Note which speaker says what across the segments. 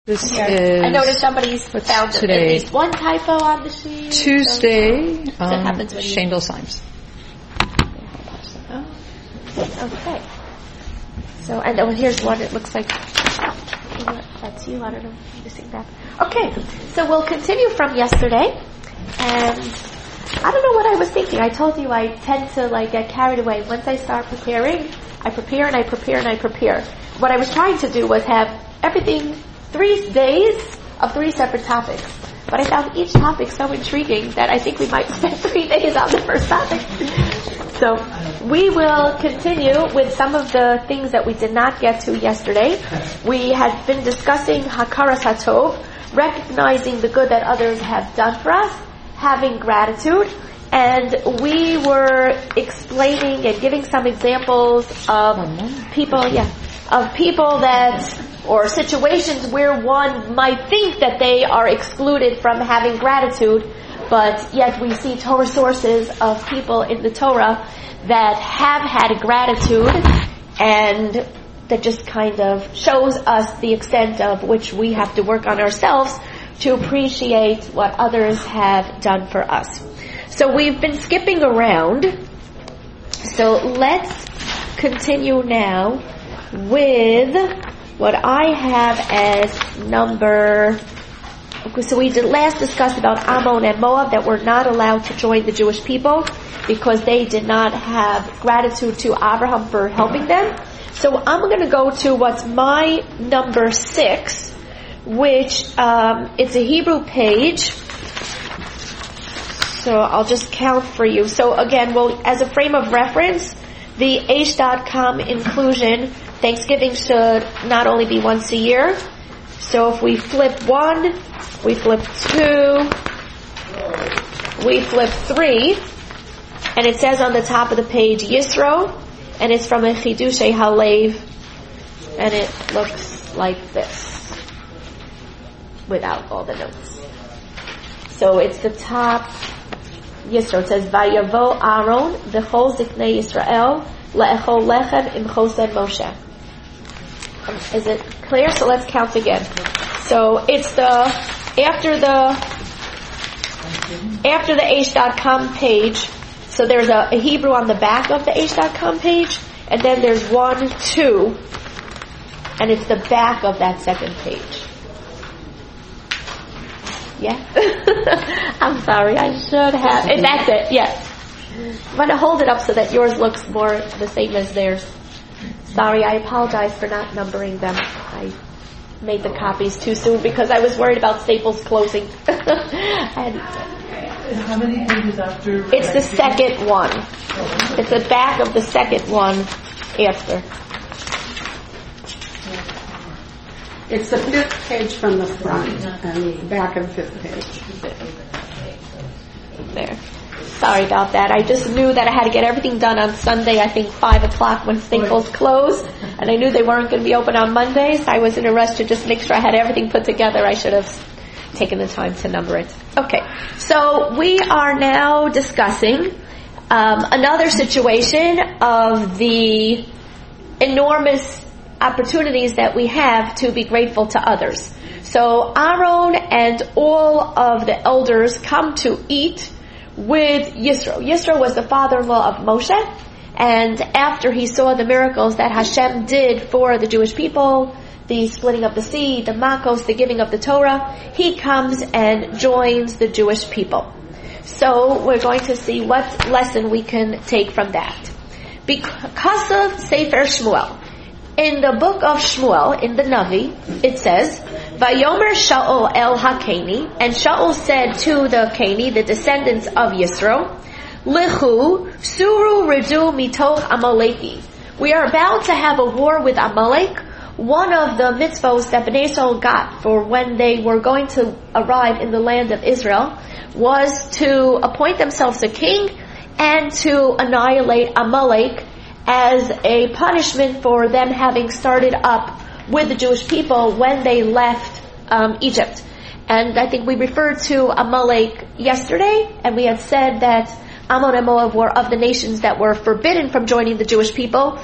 Speaker 1: This is...
Speaker 2: I noticed somebody's found
Speaker 1: today?
Speaker 2: At least one typo on the sheet.
Speaker 1: Tuesday,
Speaker 2: that happens when
Speaker 1: Shandel Symes.
Speaker 2: Okay. So, and here's one. It looks like that's you. I don't know. I'm missing that. Okay. So we'll continue from yesterday. And I don't know what I was thinking. I told you I tend to get carried away. Once I start preparing, I prepare and I prepare and I prepare. What I was trying to do was have everything 3 days of 3 separate topics. But I found each topic so intriguing that I think we might spend 3 days on the first topic. So we will continue with some of the things that we did not get to yesterday. We had been discussing Hakaras HaTov, recognizing the good that others have done for us, having gratitude, and we were explaining and giving some examples of people that, or situations where one might think that they are excluded from having gratitude, but yet we see Torah sources of people in the Torah that have had gratitude, and that just kind of shows us the extent of which we have to work on ourselves to appreciate what others have done for us. So we've been skipping around. So let's continue now with what I have as number... So we did last discuss about Ammon and Moab, that were not allowed to join the Jewish people because they did not have gratitude to Abraham for helping them. So I'm going to go to what's my number 6, which it's a Hebrew page. So I'll just count for you. So again, well, as a frame of reference, the Aish.com inclusion, Thanksgiving should not only be once a year. So if we flip 1, we flip 2, we flip 3, and it says on the top of the page Yisro, and it's from a Chidushei Halev, and it looks like this, without all the notes. So it's the top Yisro. It says Vayavo Aaron v'chol ziknei Yisrael le'echol lechem im chosed Moshe. Is it clear? So let's count again. So it's after the Aish.com page. So there's a Hebrew on the back of the Aish.com page, and then there's 1, 2, and it's the back of that second page. Yeah? I'm sorry, I should have. And that's it, yes. I'm going to hold it up so that yours looks more the same as theirs. Sorry, I apologize for not numbering them. I made the copies too soon because I was worried about Staples closing. And
Speaker 3: how many pages after?
Speaker 2: It's the second one. It's the back of the second one after.
Speaker 4: It's the 5th page from the front and the back of the 5th page.
Speaker 2: There. Sorry about that. I just knew that I had to get everything done on Sunday, I think 5 o'clock when Staples closed, and I knew they weren't going to be open on Mondays. I was in a rush to just make sure I had everything put together. I should have taken the time to number it. Okay, so we are now discussing another situation of the enormous opportunities that we have to be grateful to others. So Aaron and all of the elders come to eat with Yisro. Yisro was the father-in-law of Moshe, and after he saw the miracles that Hashem did for the Jewish people, the splitting of the sea, the Makos, the giving of the Torah, he comes and joins the Jewish people. So we're going to see what lesson we can take from that. Because of Sefer Shmuel, in the book of Shmuel, in the Navi, it says, Vayomer Shaul el HaKeni, and Shaul said to the Keni, the descendants of Yisro, Lichu, Suru Ridu Mitoch Amaleki. We are about to have a war with Amalek. One of the mitzvos that Bnei Yisrael got for when they were going to arrive in the land of Israel was to appoint themselves a king and to annihilate Amalek as a punishment for them having started up with the Jewish people when they left Egypt. And I think we referred to Amalek yesterday, and we had said that Ammon and Moab were of the nations that were forbidden from joining the Jewish people,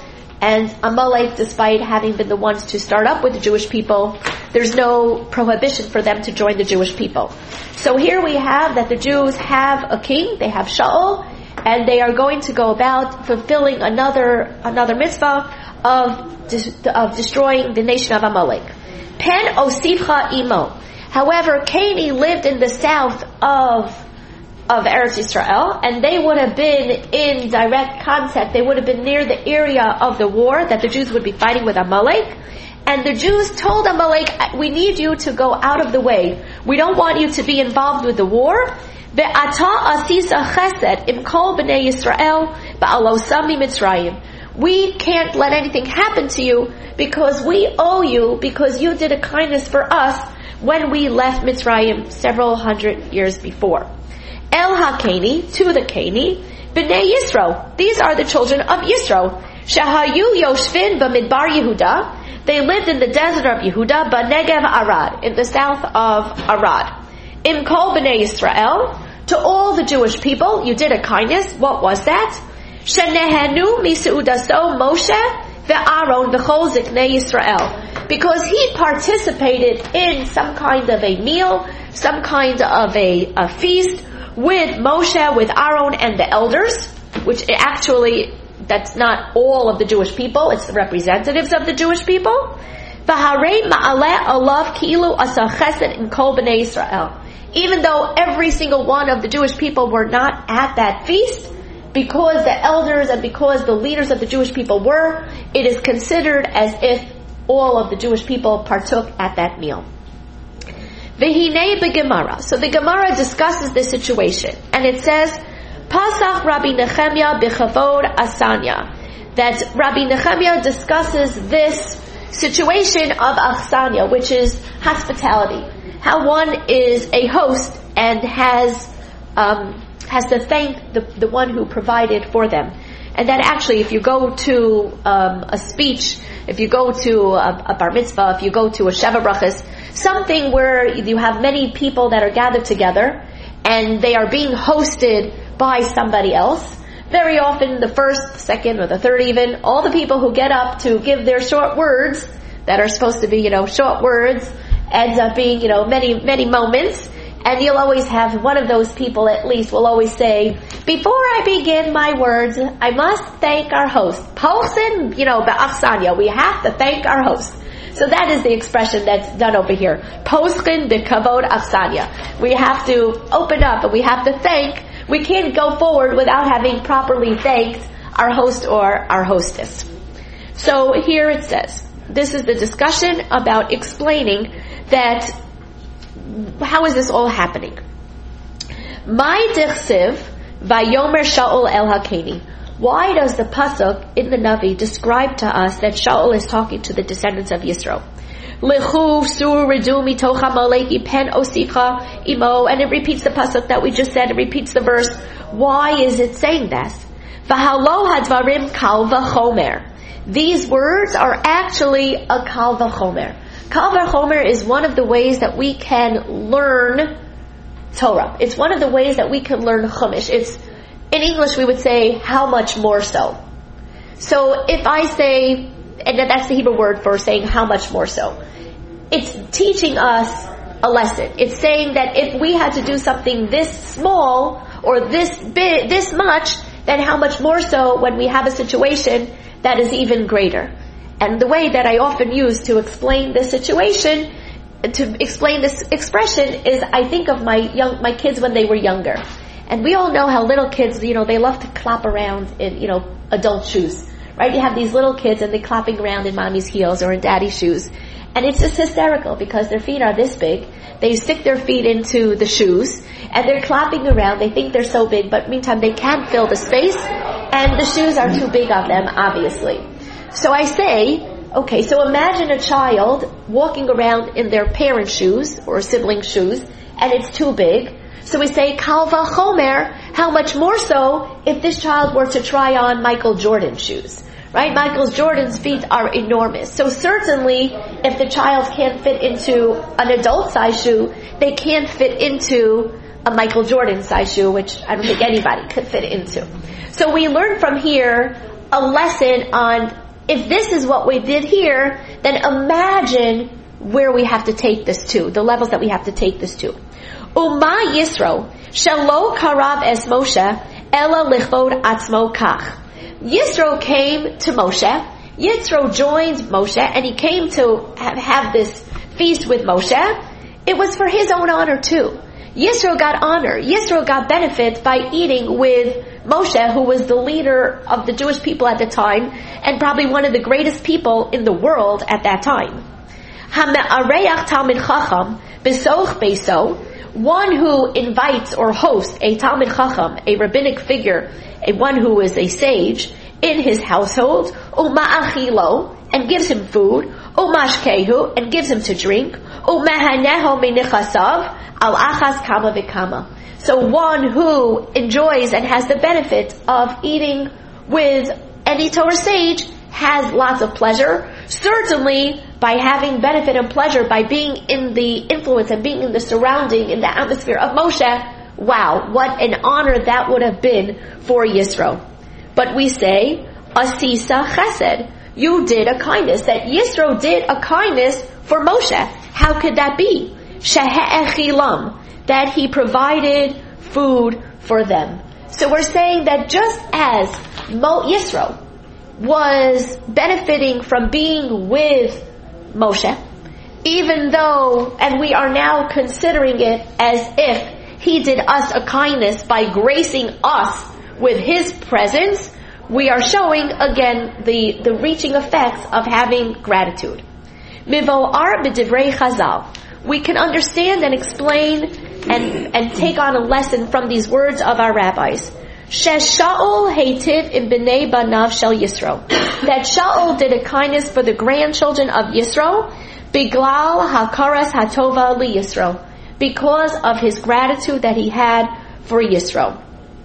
Speaker 2: And Amalek, despite having been the ones to start up with the Jewish people, there's no prohibition for them to join the Jewish people. So here we have that the Jews have a king, they have Shaul, and they are going to go about fulfilling another mitzvah of destroying the nation of Amalek. Pen osifcha imo. However, Caini lived in the south of Eretz Yisrael, and they would have been in direct contact. They would have been near the area of the war that the Jews would be fighting with Amalek. And the Jews told Amalek, we need you to go out of the way. We don't want you to be involved with the war. Ve'ata asisa chesed im kol b'nei Yisrael ba'alosami Mitzrayim. We can't let anything happen to you because we owe you, because you did a kindness for us when we left Mitzrayim several hundred years before. El HaKaini, to the Kaini, B'nai Yisro. These are the children of Yisro. Shahayu Yoshvin B'midbar Yehuda. They lived in the desert of Yehuda, B'negev Arad, in the south of Arad. Im Kol B'nai Yisrael, to all the Jewish people, you did a kindness. What was that? Shenehenu Miseudaso Moshe Ve'aron V'chol Ziknei Yisrael. Because he participated in some kind of a meal, some kind of a feast, with Moshe, with Aaron, and the elders, which actually, that's not all of the Jewish people, it's the representatives of the Jewish people. Even though every single one of the Jewish people were not at that feast, because the elders and because the leaders of the Jewish people were, it is considered as if all of the Jewish people partook at that meal. V'hinei b'Gemara. So the Gemara discusses this situation, and it says, Pasach Rabbi Nechemia b'chavod asanya. That Rabbi Nechemia discusses this situation of achsanya, which is hospitality. How one is a host and has to thank the one who provided for them. And that actually, if you go to a speech, if you go to a bar mitzvah, if you go to a sheva brachas, something where you have many people that are gathered together and they are being hosted by somebody else, very often the first, second, or the third even, all the people who get up to give their short words that are supposed to be, short words, ends up being, many, many moments. And you'll always have one of those people at least will always say, before I begin my words, I must thank our host. Pochen, be'achsanya. We have to thank our host. So that is the expression that's done over here. Poschen b'kavod achsanya. We have to open up and we have to thank. We can't go forward without having properly thanked our host or our hostess. So here it says, this is the discussion about explaining that how is this all happening? My dichsiv vayomer Shaul el Hakeni. Why does the pasuk in the Navi describe to us that Shaul is talking to the descendants of Yisro? Lechu sur redu mitoch Amaleki pen osifcha imo, and it repeats the pasuk that we just said. It repeats the verse. Why is it saying that? V'halo hadvarim kal v'chomer. These words are actually a kal v'chomer. Kal v'chomer is one of the ways that we can learn Torah. It's one of the ways that we can learn Chumash. It's, in English we would say, how much more so. So if I say, and that's the Hebrew word for saying how much more so, it's teaching us a lesson. It's saying that if we had to do something this small or this big, this much, then how much more so when we have a situation that is even greater. And the way that I often use to explain this situation, to explain this expression, is I think of my kids when they were younger. And we all know how little kids, they love to clap around in, adult shoes. Right? You have these little kids and they're clapping around in mommy's heels or in daddy's shoes. And it's just hysterical because their feet are this big. They stick their feet into the shoes and they're clapping around. They think they're so big, but meantime they can't fill the space and the shoes are too big on them, obviously. So I say, okay, so imagine a child walking around in their parents' shoes or sibling shoes, and it's too big. So we say, Kal v'chomer, how much more so if this child were to try on Michael Jordan shoes. Right? Michael Jordan's feet are enormous. So certainly, if the child can't fit into an adult size shoe, they can't fit into a Michael Jordan size shoe, which I don't think anybody could fit into. So we learn from here a lesson on if this is what we did here, then imagine where we have to take this to, the levels that we have to take this to. Uma Yisro, shelo karav es Moshe, ela lichvod atzmo kach. Yisro came to Moshe. Yisro joined Moshe, and he came to have this feast with Moshe. It was for his own honor too. Yisro got honor. Yisro got benefit by eating with Moshe, who was the leader of the Jewish people at the time, and probably one of the greatest people in the world at that time. Ha'me'areach Talmid Chacham b'soch beiso, one who invites or hosts a Talmid Chacham, a rabbinic figure, one who is a sage, in his household, u'ma'achilo, and gives him food, u'mashkehu, and gives him to drink, u'mehaneho minichasav, al achas kama v'kama. So one who enjoys and has the benefit of eating with any Torah sage has lots of pleasure. Certainly, by having benefit and pleasure, by being in the influence and being in the surrounding, in the atmosphere of Moshe, wow, what an honor that would have been for Yisro. But we say, Asisa Chesed, you did a kindness. That Yisro did a kindness for Moshe. How could that be? Shehe'echilam, that he provided food for them. So we're saying that just as Yisro was benefiting from being with Moshe, even though, and we are now considering it as if he did us a kindness by gracing us with his presence, we are showing again the reaching effects of having gratitude. Mivo'ar b'divrei Chazal. We can understand and explain and take on a lesson from these words of our rabbis. Shaul heitiv in b'nei banav shel Yisro. That Shaul did a kindness for the grandchildren of Yisro, biglal hakaras hatova li Yisro, because of his gratitude that he had for Yisro.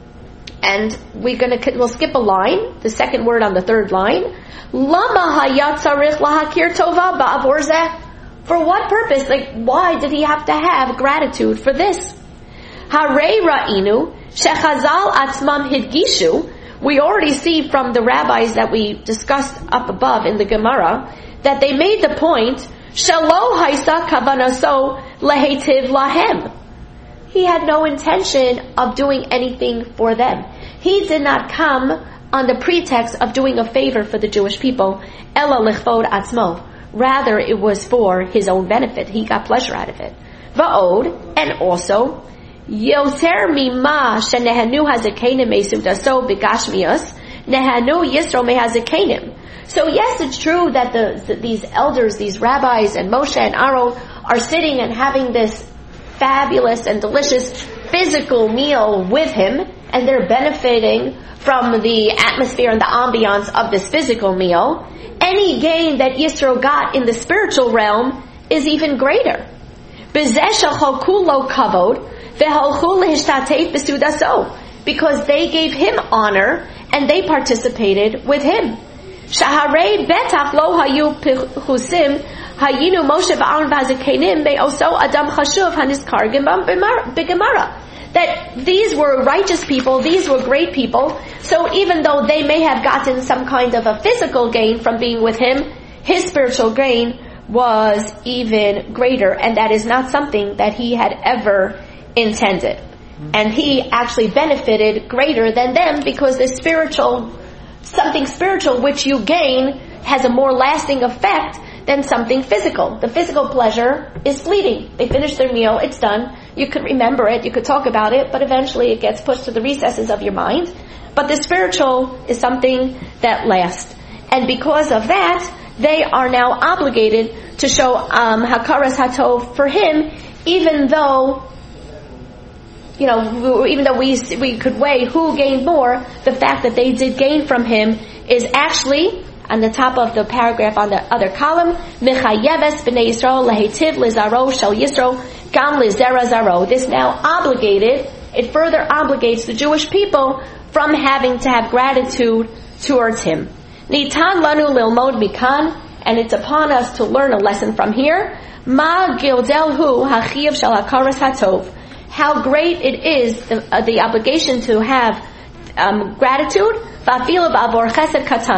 Speaker 2: And we'll skip a line, the second word on the third line. Lama hayat tzarich lahakir tova ba'avor zeh. For what purpose? Why did he have to have gratitude for this? Harei ra'inu shechazal atzmam hidgishu. We already see from the rabbis that we discussed up above in the Gemara that they made the point, shelo haisa kavanaso lehetiv lahem. He had no intention of doing anything for them. He did not come on the pretext of doing a favor for the Jewish people. Ela lichvod atzmo. Rather, it was for his own benefit. He got pleasure out of it. Va'od, and also, yoter mima shenehanu hazakenim mesudaso begashmius, nehanu yisro mehazakenim. So yes, it's true that these elders, these rabbis, and Moshe and Aaron are sitting and having this fabulous and delicious physical meal with him, and they're benefiting from the atmosphere and the ambiance of this physical meal. Any gain that Yisro got in the spiritual realm is even greater. Because they gave him honor and they participated with him. Shaharei betach lo hayu pichusim hayinu Moshe v'Aaron v'Hazakenim be'oso adam chashuv haniskar b'Gemara. That these were righteous people, these were great people, so even though they may have gotten some kind of a physical gain from being with him, his spiritual gain was even greater, and that is not something that he had ever intended. And he actually benefited greater than them because something spiritual which you gain has a more lasting effect than something physical. The physical pleasure is fleeting. They finish their meal, it's done. You could remember it, you could talk about it, but eventually it gets pushed to the recesses of your mind. But the spiritual is something that lasts. And because of that, they are now obligated to show hakaras hatov for him, even though we could weigh who gained more, the fact that they did gain from him is actually on the top of the paragraph on the other column, Mechayeves b'nei Yisrael lehetiv lizaro shel Yisro gam lizera zaro. This now it further obligates the Jewish people from having to have gratitude towards him. Nitan lanu lilmod mikan, and it's upon us to learn a lesson from here. Ma gildelhu hachiv shel hakaras hatov. How great it is, the obligation to have gratitude. Va'afilu ba'avor chesed katan.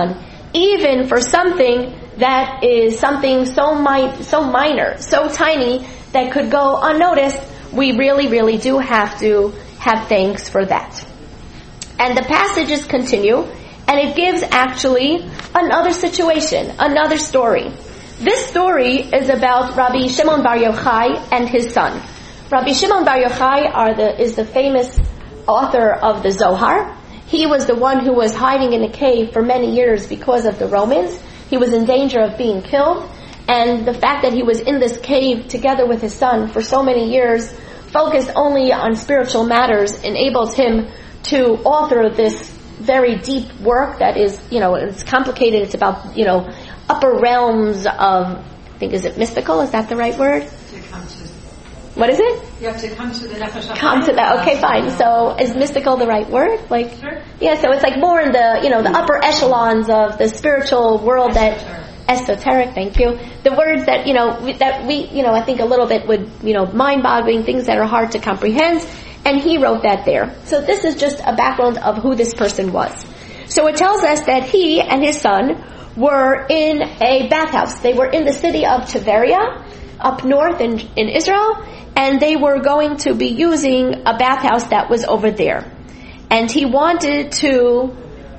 Speaker 2: even for something that is something so minor, so tiny, that could go unnoticed, we really, really do have to have thanks for that. And the passages continue, and it gives actually another situation, another story. This story is about Rabbi Shimon Bar Yochai and his son. Rabbi Shimon Bar Yochai is the famous author of the Zohar. He was the one who was hiding in a cave for many years because of the Romans. He was in danger of being killed. And the fact that he was in this cave together with his son for so many years, focused only on spiritual matters, enabled him to author this very deep work that is, it's complicated. It's about, upper realms of, I think, is it mystical? Is that the right word? What is it?
Speaker 3: You have to come to the nefesh.
Speaker 2: Come to that. Okay, fine. So is mystical the right word?
Speaker 3: Sure.
Speaker 2: Yeah, so it's like more in the, the upper echelons of the spiritual world esoteric, thank you. The words that, I think a little bit would, mind-boggling, things that are hard to comprehend. And he wrote that there. So this is just a background of who this person was. So it tells us that he and his son were in a bathhouse. They were in the city of Tiberia, up north in Israel, and they were going to be using a bathhouse that was over there. And he wanted to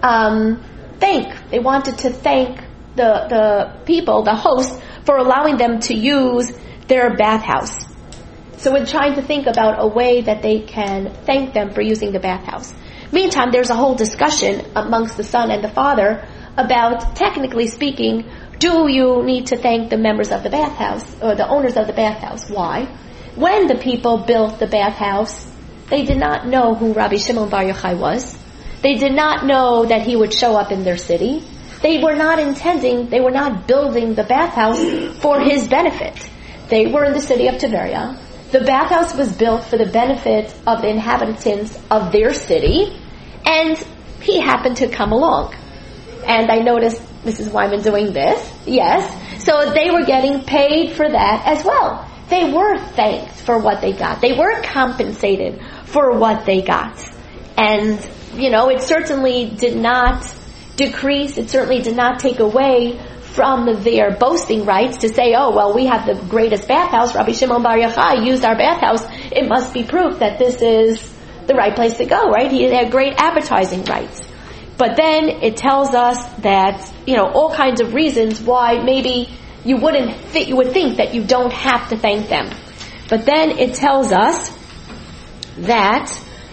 Speaker 2: thank the people, the host, for allowing them to use their bathhouse. So we're trying to think about a way that they can thank them for using the bathhouse. Meantime, there's a whole discussion amongst the son and the father about, technically speaking, do you need to thank the members of the bathhouse, or the owners of the bathhouse? Why? When the people built the bathhouse, they did not know who Rabbi Shimon Bar Yochai was. They did not know that he would show up in their city. They were not building the bathhouse for his benefit. They were in the city of Tiberia. The bathhouse was built for the benefit of the inhabitants of their city, and he happened to come along. And I noticed Mrs. Wyman doing this. Yes. So they were getting paid for that as well. They were thanked for what they got. They were compensated for what they got. And, it certainly did not decrease, it certainly did not take away from their boasting rights to say, oh, well, we have the greatest bathhouse. Rabbi Shimon Bar Yochai used our bathhouse. It must be proof that this is the right place to go, right? He had great advertising rights. But then it tells us that, all kinds of reasons why maybe you would think that you don't have to thank them. But then it tells us that,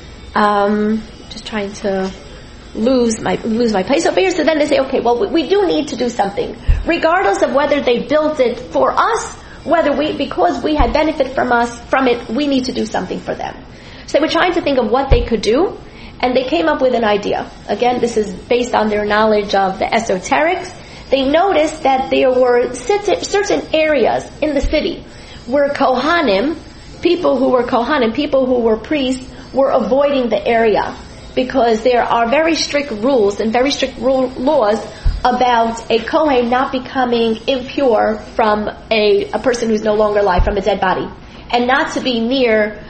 Speaker 2: just trying to lose my place over here. So then they say, okay, well, we do need to do something. Regardless of whether they built it for us, because we had benefit from it, we need to do something for them. So they were trying to think of what they could do, and they came up with an idea. Again, this is based on their knowledge of the esoterics. They noticed that there were certain areas in the city where people who were priests, were avoiding the area, because there are very strict rules and very strict laws about a Kohen not becoming impure from a person who's no longer alive, from a dead body, and not to be near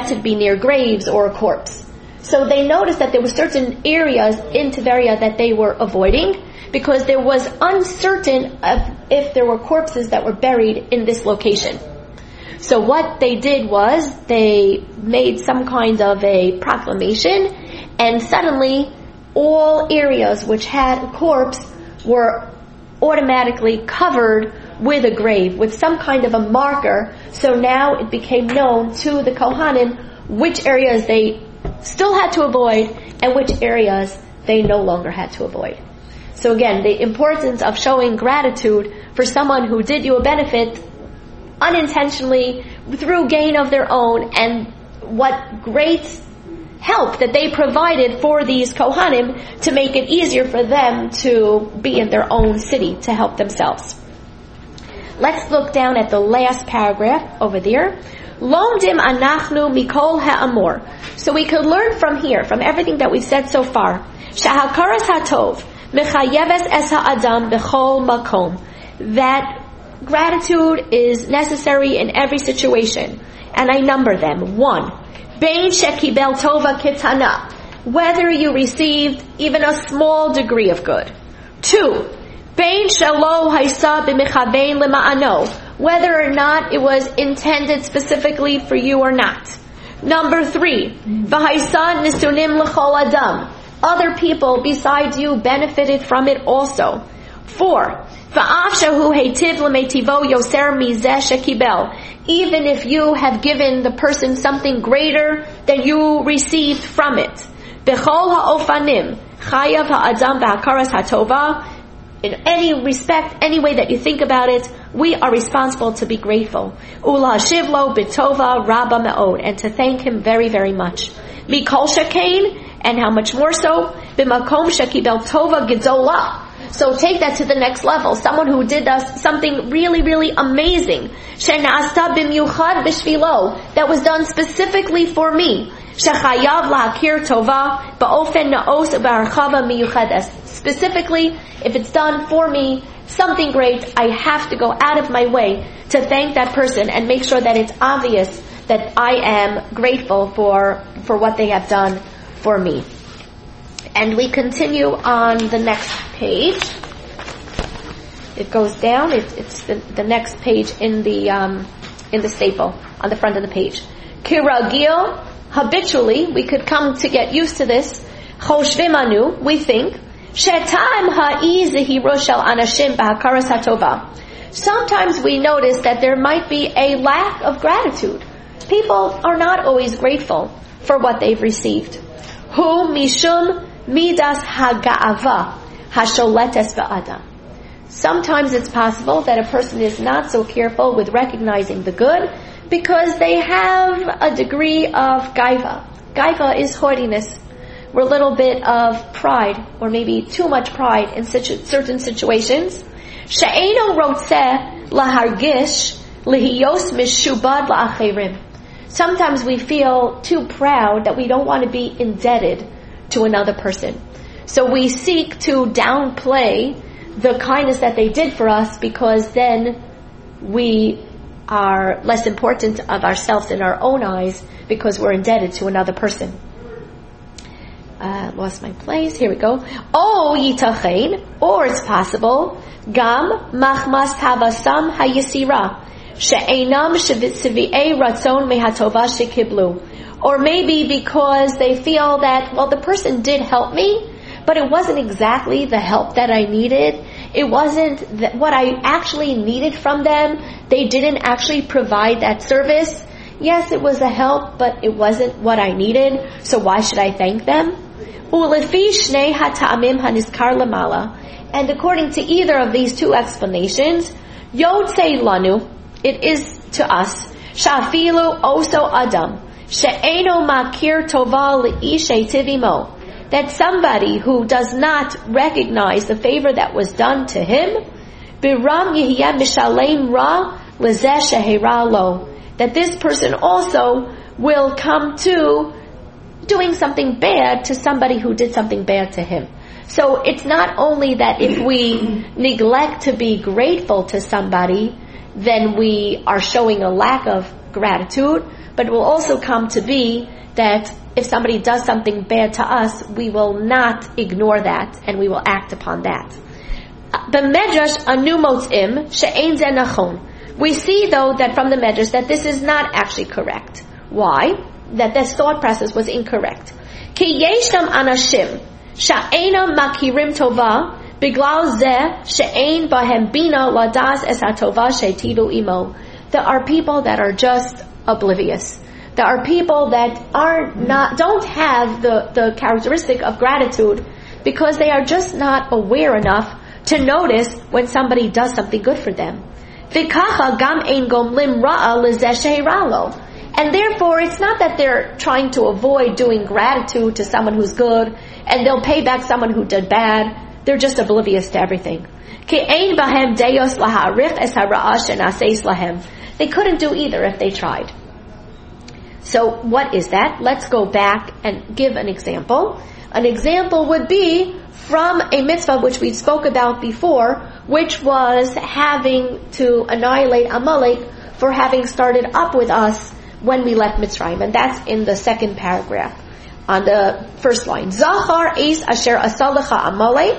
Speaker 2: graves or a corpse. So they noticed that there were certain areas in Tiberia that they were avoiding, because there was uncertain if there were corpses that were buried in this location. So what they did was they made some kind of a proclamation, and suddenly all areas which had a corpse were automatically covered with a grave, with some kind of a marker. So now it became known to the Kohanim which areas they still had to avoid and which areas they no longer had to avoid. So again, the importance of showing gratitude for someone who did you a benefit unintentionally through gain of their own, and what great help that they provided for these Kohanim to make it easier for them to be in their own city to help themselves. Let's look down at the last paragraph over there. Lomdim anachnu mikol ha'amor. So we could learn from here, from everything that we've said so far, shahakaras hatov mechayeves es ha'adam bechol makom, that gratitude is necessary in every situation. And I number them. 1, bein shekibel tova kitana, whether you received even a small degree of good. 2, Bein shelo haisa b'mechavein lema'ano, whether or not it was intended specifically for you or not. Number 3, v'haisa nisunim l'chol adam, other people besides you benefited from it also. 4, v'af shehu heitiv l'meitivo yoser mizeh shekibel, even if you have given the person something greater than you received from it. B'chol ha'ofanim chayav ha'adam v'hakaras hatova, in any respect, any way that you think about it, we are responsible to be grateful. Ula shivlo bitova rabba me'od, and to thank him very, very much. Mikol shekain, and how much more so? B'makom shekibel tova gedola. So take that to the next level. Someone who did us something really, really amazing. She'na'asta b'myuchad b'shvilo, that was done specifically for me. Shechayav la'akir tova ba'ofen na'os b'archava miyuchades. Specifically, if it's done for me, something great, I have to go out of my way to thank that person and make sure that it's obvious that I am grateful for what they have done for me. And we continue on the next page. It goes down. It's the next page in the staple on the front of the page. Kiragil, habitually, we could come to get used to this. Choshvimanu, we think. Sometimes we notice that there might be a lack of gratitude. People are not always grateful for what they've received. Hu mishum midas haga'ava hasholetes ba'adam. Sometimes it's possible that a person is not so careful with recognizing the good because they have a degree of gaiva. Gaiva is haughtiness. We're a little bit of pride, or maybe too much pride in certain situations. She'eino rotzeh lahargish lihiyos mishubad la'acherim. Sometimes we feel too proud that we don't want to be indebted to another person. So we seek to downplay the kindness that they did for us because then we are less important of ourselves in our own eyes because we're indebted to another person. Lost my place. Here we go. Oh, yitachein, or it's possible, gam machmas havasam hayisira, she'enam shevitzivi'ei ratzon mehatova shekiblu. Or maybe because they feel that, well, the person did help me, but it wasn't exactly the help that I needed. It wasn't what I actually needed from them. They didn't actually provide that service. Yes, it was a help, but it wasn't what I needed, so why should I thank them? Ulefi shnei hata'amim haniskar lamala, and according to either of these two explanations, yotzei lanu, it is to us, shafilu oso adam, she'eno makir tova li'ishe tivimo, that somebody who does not recognize the favor that was done to him, biram yihya mishalem ra lezeh shehera lo, that this person also will come to doing something bad to somebody who did something bad to him. So it's not only that if we neglect to be grateful to somebody, then we are showing a lack of gratitude, but it will also come to be that if somebody does something bad to us, we will not ignore that and we will act upon that. B'medrash anu motzim she'ein zeh nachon. We see though that from the Medrash that this is not actually correct. Why? That this thought process was incorrect. Ki yeshnam anashim sha'enam makirim tova biglal zeh she'ein bahem bina ladas es hatova she'tivu imo. There are people that are just oblivious. There are people that don't have the characteristic of gratitude because they are just not aware enough to notice when somebody does something good for them. V'kacha gam ein gomlim ra'a lezeh she'era lo. And therefore, it's not that they're trying to avoid doing gratitude to someone who's good, and they'll pay back someone who did bad. They're just oblivious to everything. They couldn't do either if they tried. So what is that? Let's go back and give an example. An example would be from a mitzvah which we spoke about before, which was having to annihilate Amalek for having started up with us when we left Mitzrayim, and that's in the second paragraph on the first line. Zachar eis asher asalecha Amalek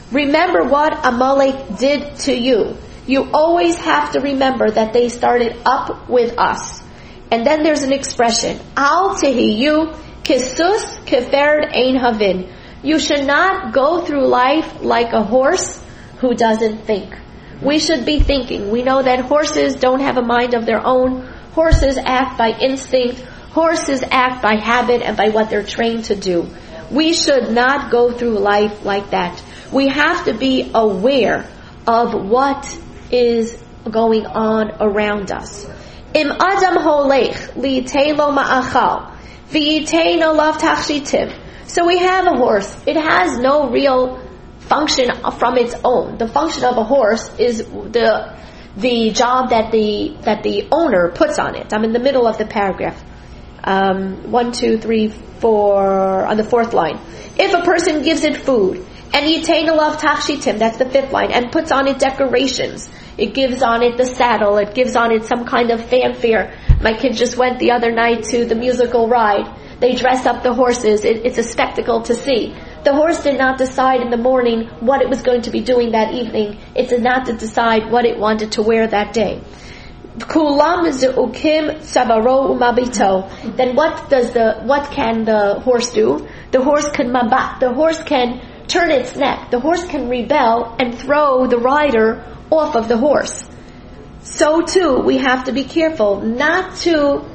Speaker 2: Remember what Amalek did to you. You always have to remember that they started up with us. And then there's an expression, Al tehiyu kisus kefered ein havin. You should not go through life like a horse who doesn't think. We should be thinking. We know that horses don't have a mind of their own. Horses act by instinct. Horses act by habit and by what they're trained to do. We should not go through life like that. We have to be aware of what is going on around us. Im adam holech li'itei lo ma'achal v'yitei no lav tachshitim. So we have a horse. It has no real function from its own. The function of a horse is the job that the owner puts on it. I'm in the middle of the paragraph. 1, 2, 3, 4 on the 4th line. If a person gives it food and yitain alav tachshitim, that's the 5th line, and puts on it decorations, it gives on it the saddle, it gives on it some kind of fanfare. My kid just went the other night to the musical ride. They dress up the horses. It's a spectacle to see. The horse did not decide in the morning what it was going to be doing that evening. It did not decide what it wanted to wear that day. Kulam ze'ukim sabaro umabito. Then what can the horse do? The horse can mabat. The horse can turn its neck. The horse can rebel and throw the rider off of the horse. So too, we have to be careful not to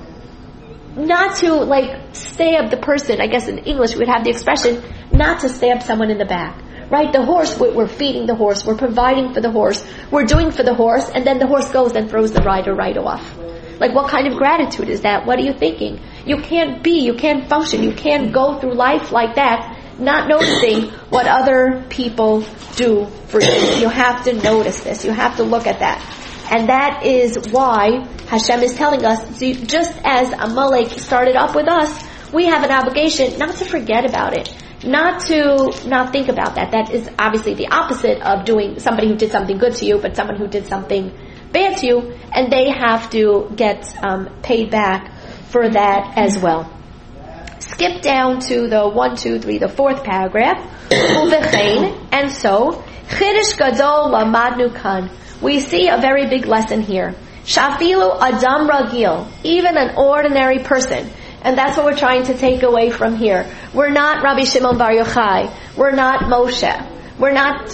Speaker 2: like stab the person. I guess in English we would have the expression not to stab someone in the back. Right? The horse, we're feeding the horse, we're providing for the horse, we're doing for the horse, and then the horse goes and throws the rider right off. Like, what kind of gratitude is that? What are you thinking? You can't function, you can't go through life like that, not noticing what other people do for you. You have to notice this. You have to look at that. And that is why Hashem is telling us, just as Amalek started up with us, we have an obligation not to forget about it. Not think about that. That is obviously the opposite of doing somebody who did something good to you, but someone who did something bad to you, and they have to get paid back for that as well. Skip down to the 1, 2, 3, the 4th paragraph. And so, Chiddush Gadol Lamadnu Kan. We see a very big lesson here. Shafilu Adam Ragil, even an ordinary person. And that's what we're trying to take away from here. We're not Rabbi Shimon Bar Yochai. We're not Moshe. We're not,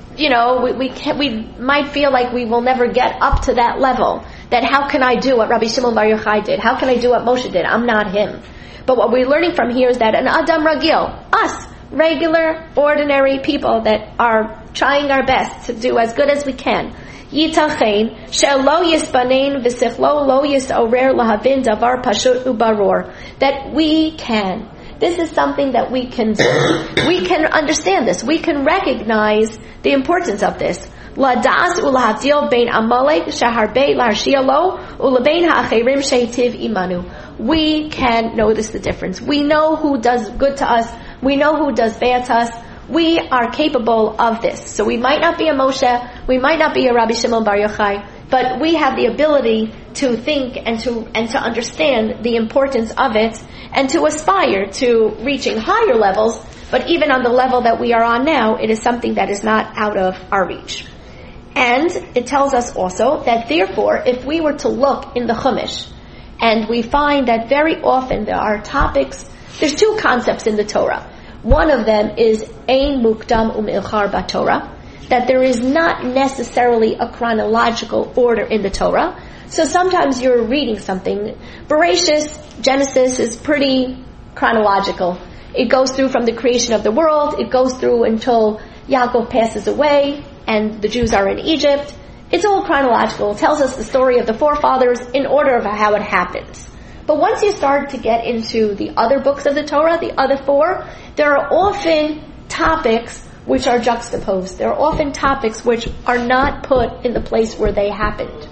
Speaker 2: we might feel like we will never get up to that level. That how can I do what Rabbi Shimon Bar Yochai did? How can I do what Moshe did? I'm not him. But what we're learning from here is that an Adam Ragil, us, regular, ordinary people that are trying our best to do as good as we can, Yitachein she'lo yisbanein v'sichlo lo yisorer lahavin davar pashut ubaror. That we can. This is something that we can do. We can understand this. We can recognize the importance of this. Ladas ulahavdil bein Amalek shaharbe larshia lo ulabein ha'acherim sheitiv imanu. We can notice the difference. We know who does good to us. We know who does bad to us. We are capable of this. So we might not be a Moshe, we might not be a Rabbi Shimon Bar Yochai, but we have the ability to think and to understand the importance of it and to aspire to reaching higher levels, but even on the level that we are on now, it is something that is not out of our reach. And it tells us also that therefore, if we were to look in the Chumash, and we find that very often there are topics, there's 2 concepts in the Torah. One of them is Ein Mukdam U'Me'achar B'Torah, that there is not necessarily a chronological order in the Torah. So sometimes you're reading something. Bereshis, Genesis, is pretty chronological. It goes through from the creation of the world, it goes through until Yaakov passes away and the Jews are in Egypt. It's all chronological. It tells us the story of the forefathers in order of how it happens. But once you start to get into the other books of the Torah, the other 4, there are often topics which are juxtaposed. There are often topics which are not put in the place where they happened.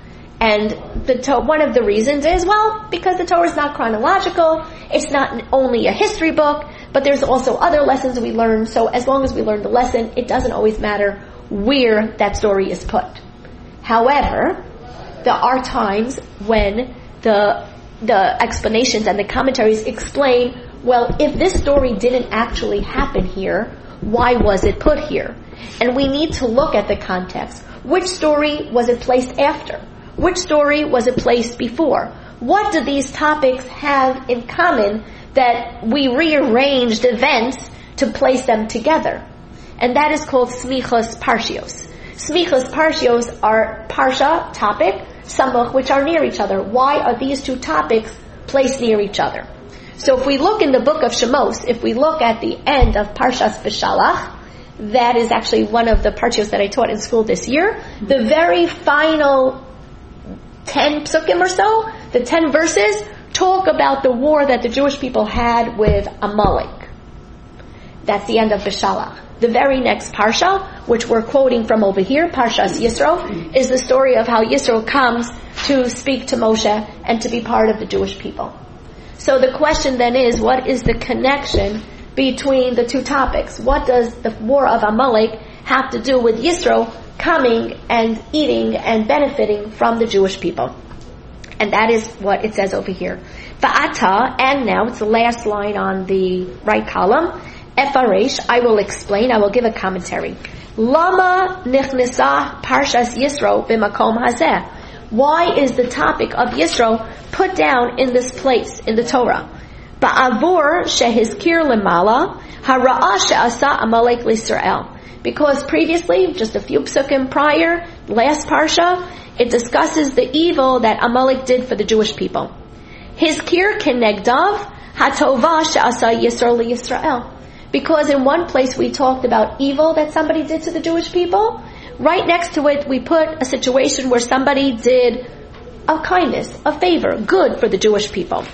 Speaker 2: And one of the reasons is, because the Torah is not chronological, it's not only a history book, but there's also other lessons we learn. So as long as we learn the lesson, it doesn't always matter where that story is put. However, there are times when the explanations and the commentaries explain, if this story didn't actually happen here, why was it put here? And we need to look at the context. Which story was it placed after? Which story was it placed before? What do these topics have in common that we rearranged events to place them together? And that is called Smichos Parshios. Smichos Parshios are Parsha, topic, Samuch, which are near each other. Why are these two topics placed near each other? So if we look in the book of Shemos, if we look at the end of Parshas Beshalach, that is actually one of the Parshios that I taught in school this year, the very final 10 psukim or so, the 10 verses, talk about the war that the Jewish people had with Amalek. That's the end of Beshalach. The very next Parsha, which we're quoting from over here, Parshas Yisro, is the story of how Yisro comes to speak to Moshe and to be part of the Jewish people. So the question then is, what is the connection between the two topics? What does the war of Amalek have to do with Yisro coming and eating and benefiting from the Jewish people? And that is what it says over here. Va'ata, and now it's the last line on the right column. Efaresh, I will explain, I will give a commentary. Lama nichnesa parshas Yisro b'makom hazeh. Why is the topic of Yisro put down in this place in the Torah? Ba'avur shehizkir lemala hara'ah she'asa Amalek l'Yisrael. Because previously, just a few psukim prior, last parsha, it discusses the evil that Amalek did for the Jewish people. Hizkir kenegdav hatova she'asa Yisro l'Yisrael. Because in one place we talked about evil that somebody did to the Jewish people, right next to it we put a situation where somebody did a kindness, a favor, good for the Jewish people.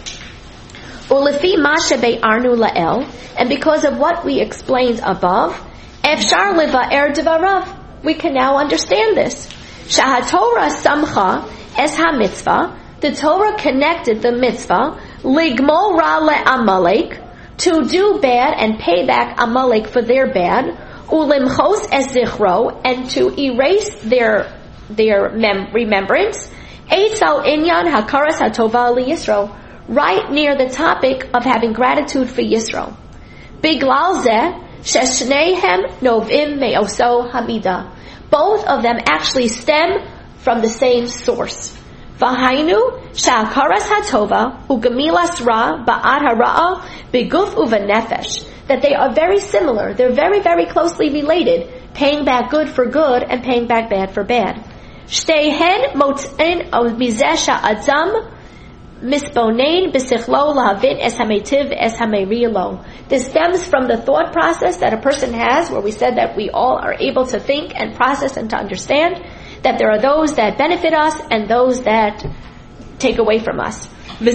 Speaker 2: Ulefi ma shebe'arnu la'el, and because of what we explained above, efshar liva'er devarav, we can now understand this. Shahatorah samcha es ha-mitzvah, the Torah connected the mitzvah, ligmol ra le'amalek, to do bad and pay back Amalek for their bad, ulimchos es zichro, and to erase their remembrance, eitzal inyan hakaras hatova liyisro, right near the topic of having gratitude for Yisro. Biglal zeh sheshneihem novim me'oso hamida. Both of them actually stem from the same source. V'hainu sha'akaras hatova ugamilas ra ba'ad hara'a beguf uvanefesh. That they are very similar. They're very, very closely related. Paying back good for good and paying back bad for bad. Shteihen motz'en mizeh sha'adzam misbonein b'sichlo lahavin es hametiv es hamerilo. This stems from the thought process that a person has, where we said that we all are able to think and process and to understand that there are those that benefit us and those that take away from us. And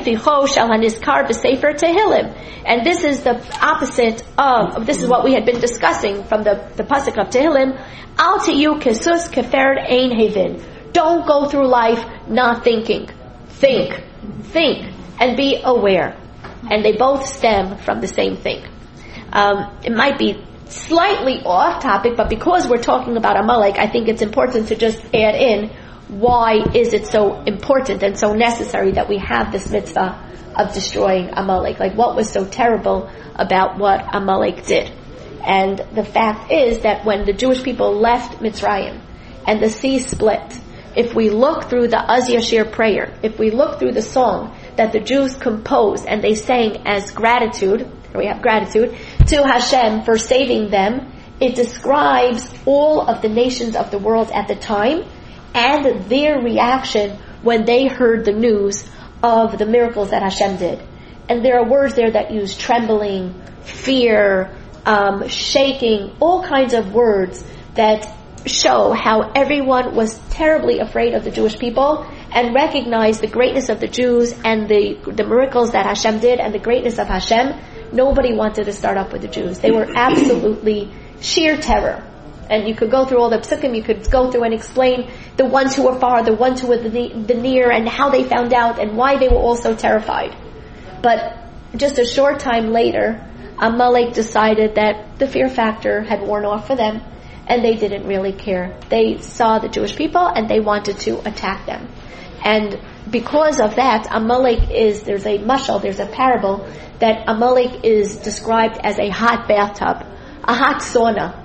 Speaker 2: this is the opposite of, this is what we had been discussing from the pasuk of Tehillim. Al tiyu kesus keferd ein hevin. Don't go through life not thinking. Think, and be aware. And they both stem from the same thing. It might be slightly off topic, but because we're talking about Amalek, I think it's important to just add in, why is it so important and so necessary that we have this mitzvah of destroying Amalek? Like, what was so terrible about what Amalek did? And the fact is that when the Jewish people left Mitzrayim and the sea split, if we look through the Az Yashir prayer, if we look through the song that the Jews composed and they sang as gratitude, we have gratitude to Hashem for saving them, it describes all of the nations of the world at the time and their reaction when they heard the news of the miracles that Hashem did. And there are words there that use trembling, fear, shaking, all kinds of words that show how everyone was terribly afraid of the Jewish people and recognized the greatness of the Jews and the miracles that Hashem did and the greatness of Hashem. Nobody wanted to start up with the Jews. They were absolutely sheer terror. And you could go through all the psukim, you could go through and explain the ones who were far, the ones who were the near, and how they found out and why they were all so terrified. But just a short time later, Amalek decided that the fear factor had worn off for them, and they didn't really care. They saw the Jewish people and they wanted to attack them. And because of that, Amalek there's a mashal, there's a parable, that Amalek is described as a hot bathtub, a hot sauna,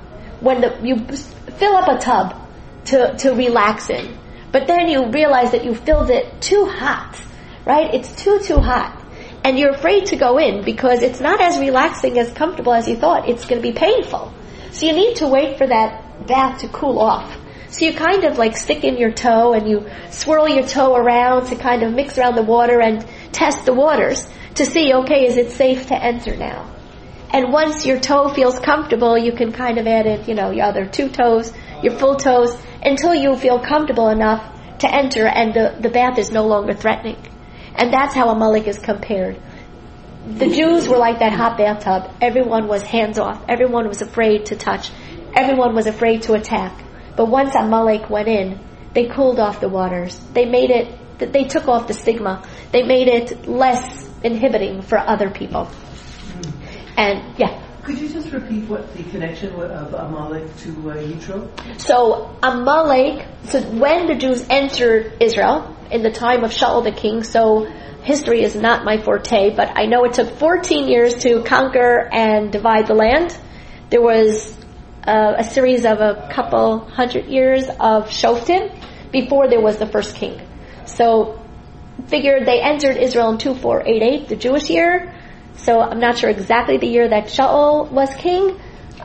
Speaker 2: when you fill up a tub to relax in, but then you realize that you filled it too hot, right? It's too hot. And you're afraid to go in because it's not as relaxing, as comfortable as you thought. It's going to be painful. So you need to wait for that bath to cool off. So you kind of like stick in your toe and you swirl your toe around to kind of mix around the water and test the waters to see, okay, is it safe to enter now? And once your toe feels comfortable, you can kind of add in, your other 2 toes, your full toes, until you feel comfortable enough to enter and the bath is no longer threatening. And that's how Amalek is compared. The Jews were like that hot bathtub. Everyone was hands off. Everyone was afraid to touch. Everyone was afraid to attack. But once Amalek went in, they cooled off the waters. They took off the stigma. They made it less inhibiting for other people. And, yeah.
Speaker 3: Could you just repeat what the connection of Amalek to Yitro?
Speaker 2: So when the Jews entered Israel, in the time of Shaul the king, so history is not my forte, but I know it took 14 years to conquer and divide the land. There was a series of a couple 100 years of Shoftim before there was the first king. So figure they entered Israel in 2488, the Jewish year. So I'm not sure exactly the year that Shaul was king.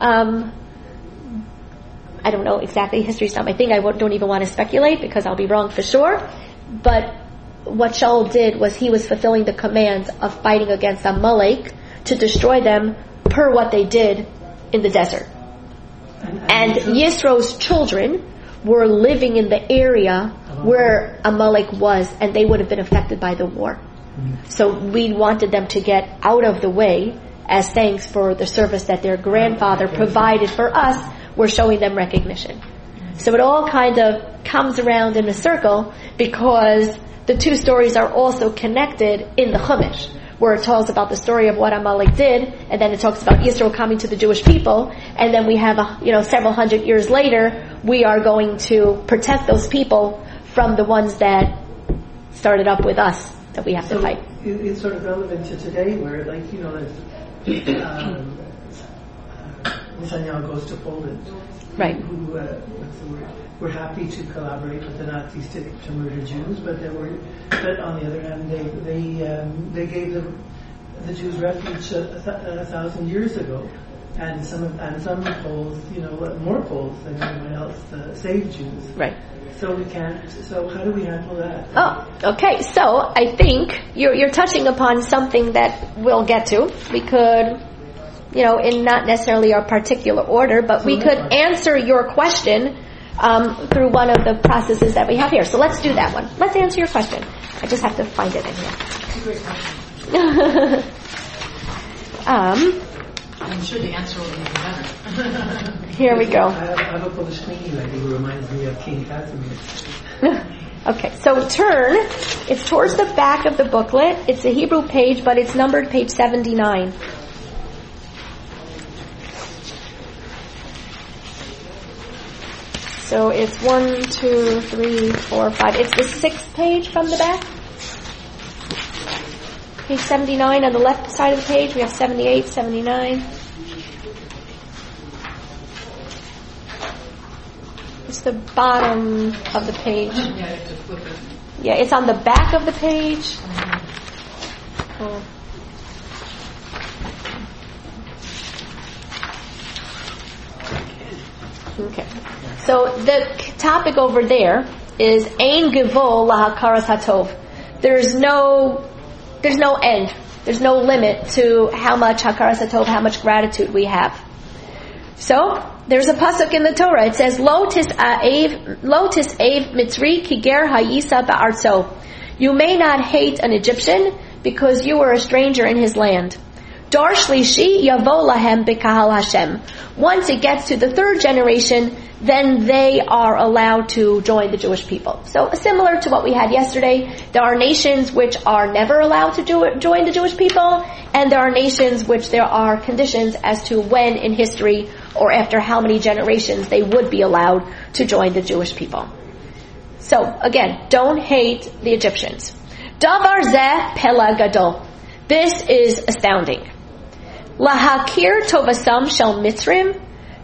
Speaker 2: I don't know exactly. History's not my thing. I don't even want to speculate because I'll be wrong for sure. But what Shaul did was he was fulfilling the commands of fighting against Amalek to destroy them per what they did in the desert. And Yisro's children were living in the area where Amalek was, and they would have been affected by the war. So we wanted them to get out of the way as thanks for the service that their grandfather provided for us. We're showing them recognition. So it all kind of comes around in a circle because the 2 stories are also connected in the Chumash, where it tells about the story of what Amalek did, and then it talks about Israel coming to the Jewish people, and then we have several hundred years later, we are going to protect those people from the ones that started up with us that we have to fight.
Speaker 3: It's sort of relevant to today, where Netanyahu goes to Poland.
Speaker 2: Right.
Speaker 3: Who were happy to collaborate with the Nazis to murder Jews, but on the other hand, they gave the Jews refuge 1,000 years ago, and some Poles, more Poles than anyone else, saved Jews.
Speaker 2: Right.
Speaker 3: So we can't. So how do we handle that?
Speaker 2: Oh, okay. So I think you're touching upon something that we'll get to. We could, in not necessarily our particular order, but we could answer your question through one of the processes that we have here. So let's do that one. Let's answer your question. I just have to find it in here.
Speaker 1: Great question. I'm sure the answer will be better.
Speaker 2: Here we go.
Speaker 3: I have a Polish cleaning lady who reminds me of King Casimir.
Speaker 2: Okay, so turn. It's towards the back of the booklet. It's a Hebrew page, but it's numbered page 79. So it's 1, 2, 3, 4, 5. It's the 6th page from the back. Page 79 on the left side of the page. We have 78, 79. It's the bottom of the page.
Speaker 1: Yeah, you have to flip it.
Speaker 2: Yeah, it's on the back of the page. Oh. Okay. So the topic over there is Ein Gevol Lahakaras Hatov. There's no end. There's no limit to how much Hakaras Hatov, how much gratitude we have. So there's a pasuk in the Torah. It says, Lo tis'av mitzri ki ger hayisa ba'artzo. You may not hate an Egyptian because you were a stranger in his land. Dar shlishi yavo lahem b'kahal Hashem. Once it gets to the 3rd generation, then they are allowed to join the Jewish people. So similar to what we had yesterday, there are nations which are never allowed to join the Jewish people, and there are nations which there are conditions as to when in history or after how many generations they would be allowed to join the Jewish people. So again, don't hate the Egyptians. Davar zeh pela gadol. This is astounding. Lahakir tovasam shel mitzrim,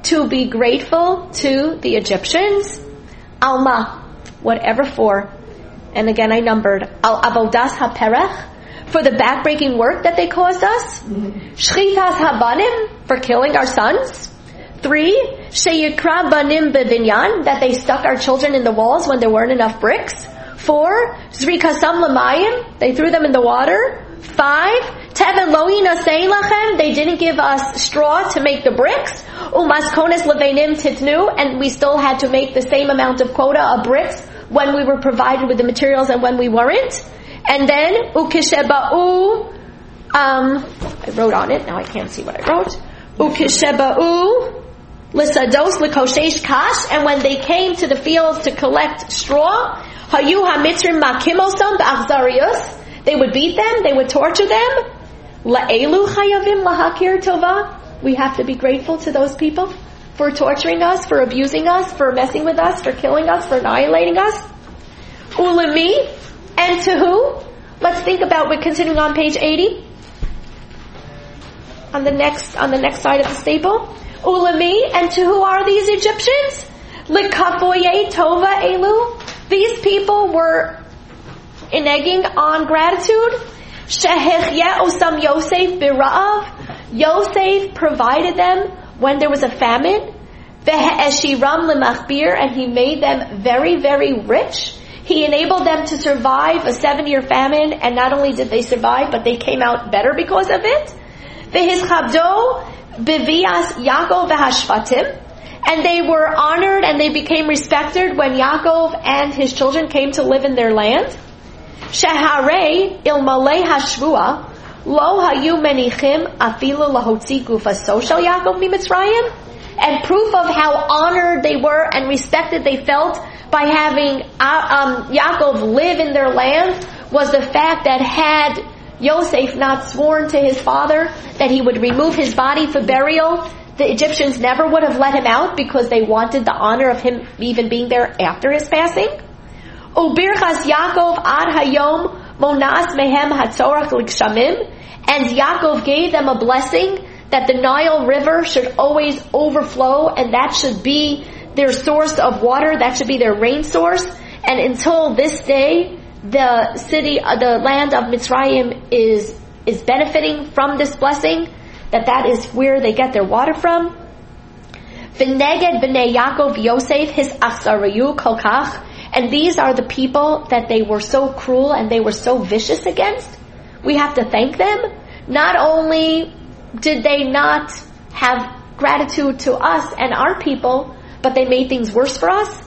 Speaker 2: to be grateful to the Egyptians. Alma, whatever for. And again, I numbered. Al avodas haperech, for the backbreaking work that they caused us. Shchitas habanim, for killing our sons. 3, sheyikra banim bevinyan, that they stuck our children in the walls when there weren't enough bricks. 4, zrikasam lamayim, they threw them in the water. 5, teven loina lachem, they didn't give us straw to make the bricks. Umaskones levenim titnu, and we still had to make the same amount of quota of bricks when we were provided with the materials and when we weren't. And then ukisheba'u, I wrote on it, now I can't see what I wrote. Ukisheba'u lisados likoshesh kash, and when they came to the fields to collect straw, hayu hamitzrim makimosam ba'achzarius, they would beat them, they would torture them. La'elu chayavim lahakir tova, we have to be grateful to those people for torturing us, for abusing us, for messing with us, for killing us, for annihilating us. Ulemi, and to who? Let's think about, we're continuing on page 80. On the next side of the staple. Ulemi, and to who are these Egyptians? Likafoye tova elu. These people were reneging on gratitude. Shehechye osam Yosef bira'av. Yosef provided them when there was a famine. Ve'eshiram lemachbir, and he made them very, very rich. He enabled them to survive a 7-year famine, and not only did they survive, but they came out better because of it. Ve'hischabdo bevias Yaakov v'hashvatim, and they were honored and they became respected when Yaakov and his children came to live in their land. Sheharei ilmalei hashvua lo hayu menichim afilu lahotzi gufaso shel Yaakov mimitzrayim. And proof of how honored they were and respected they felt by having Yaakov live in their land was the fact that had Yosef not sworn to his father that he would remove his body for burial, the Egyptians never would have let him out because they wanted the honor of him even being there after his passing. Ubirchas Yaakov ad hayom monas mehem hatzorach likshamim, and Yaakov gave them a blessing that the Nile River should always overflow, and that should be their source of water, that should be their rain source. And until this day, the land of Mitzrayim is benefiting from this blessing, that is where they get their water from. V'neged b'nei Yaakov Yosef his asarayu kolkach, and these are the people that they were so cruel and they were so vicious against. We have to thank them. Not only did they not have gratitude to us and our people, but they made things worse for us.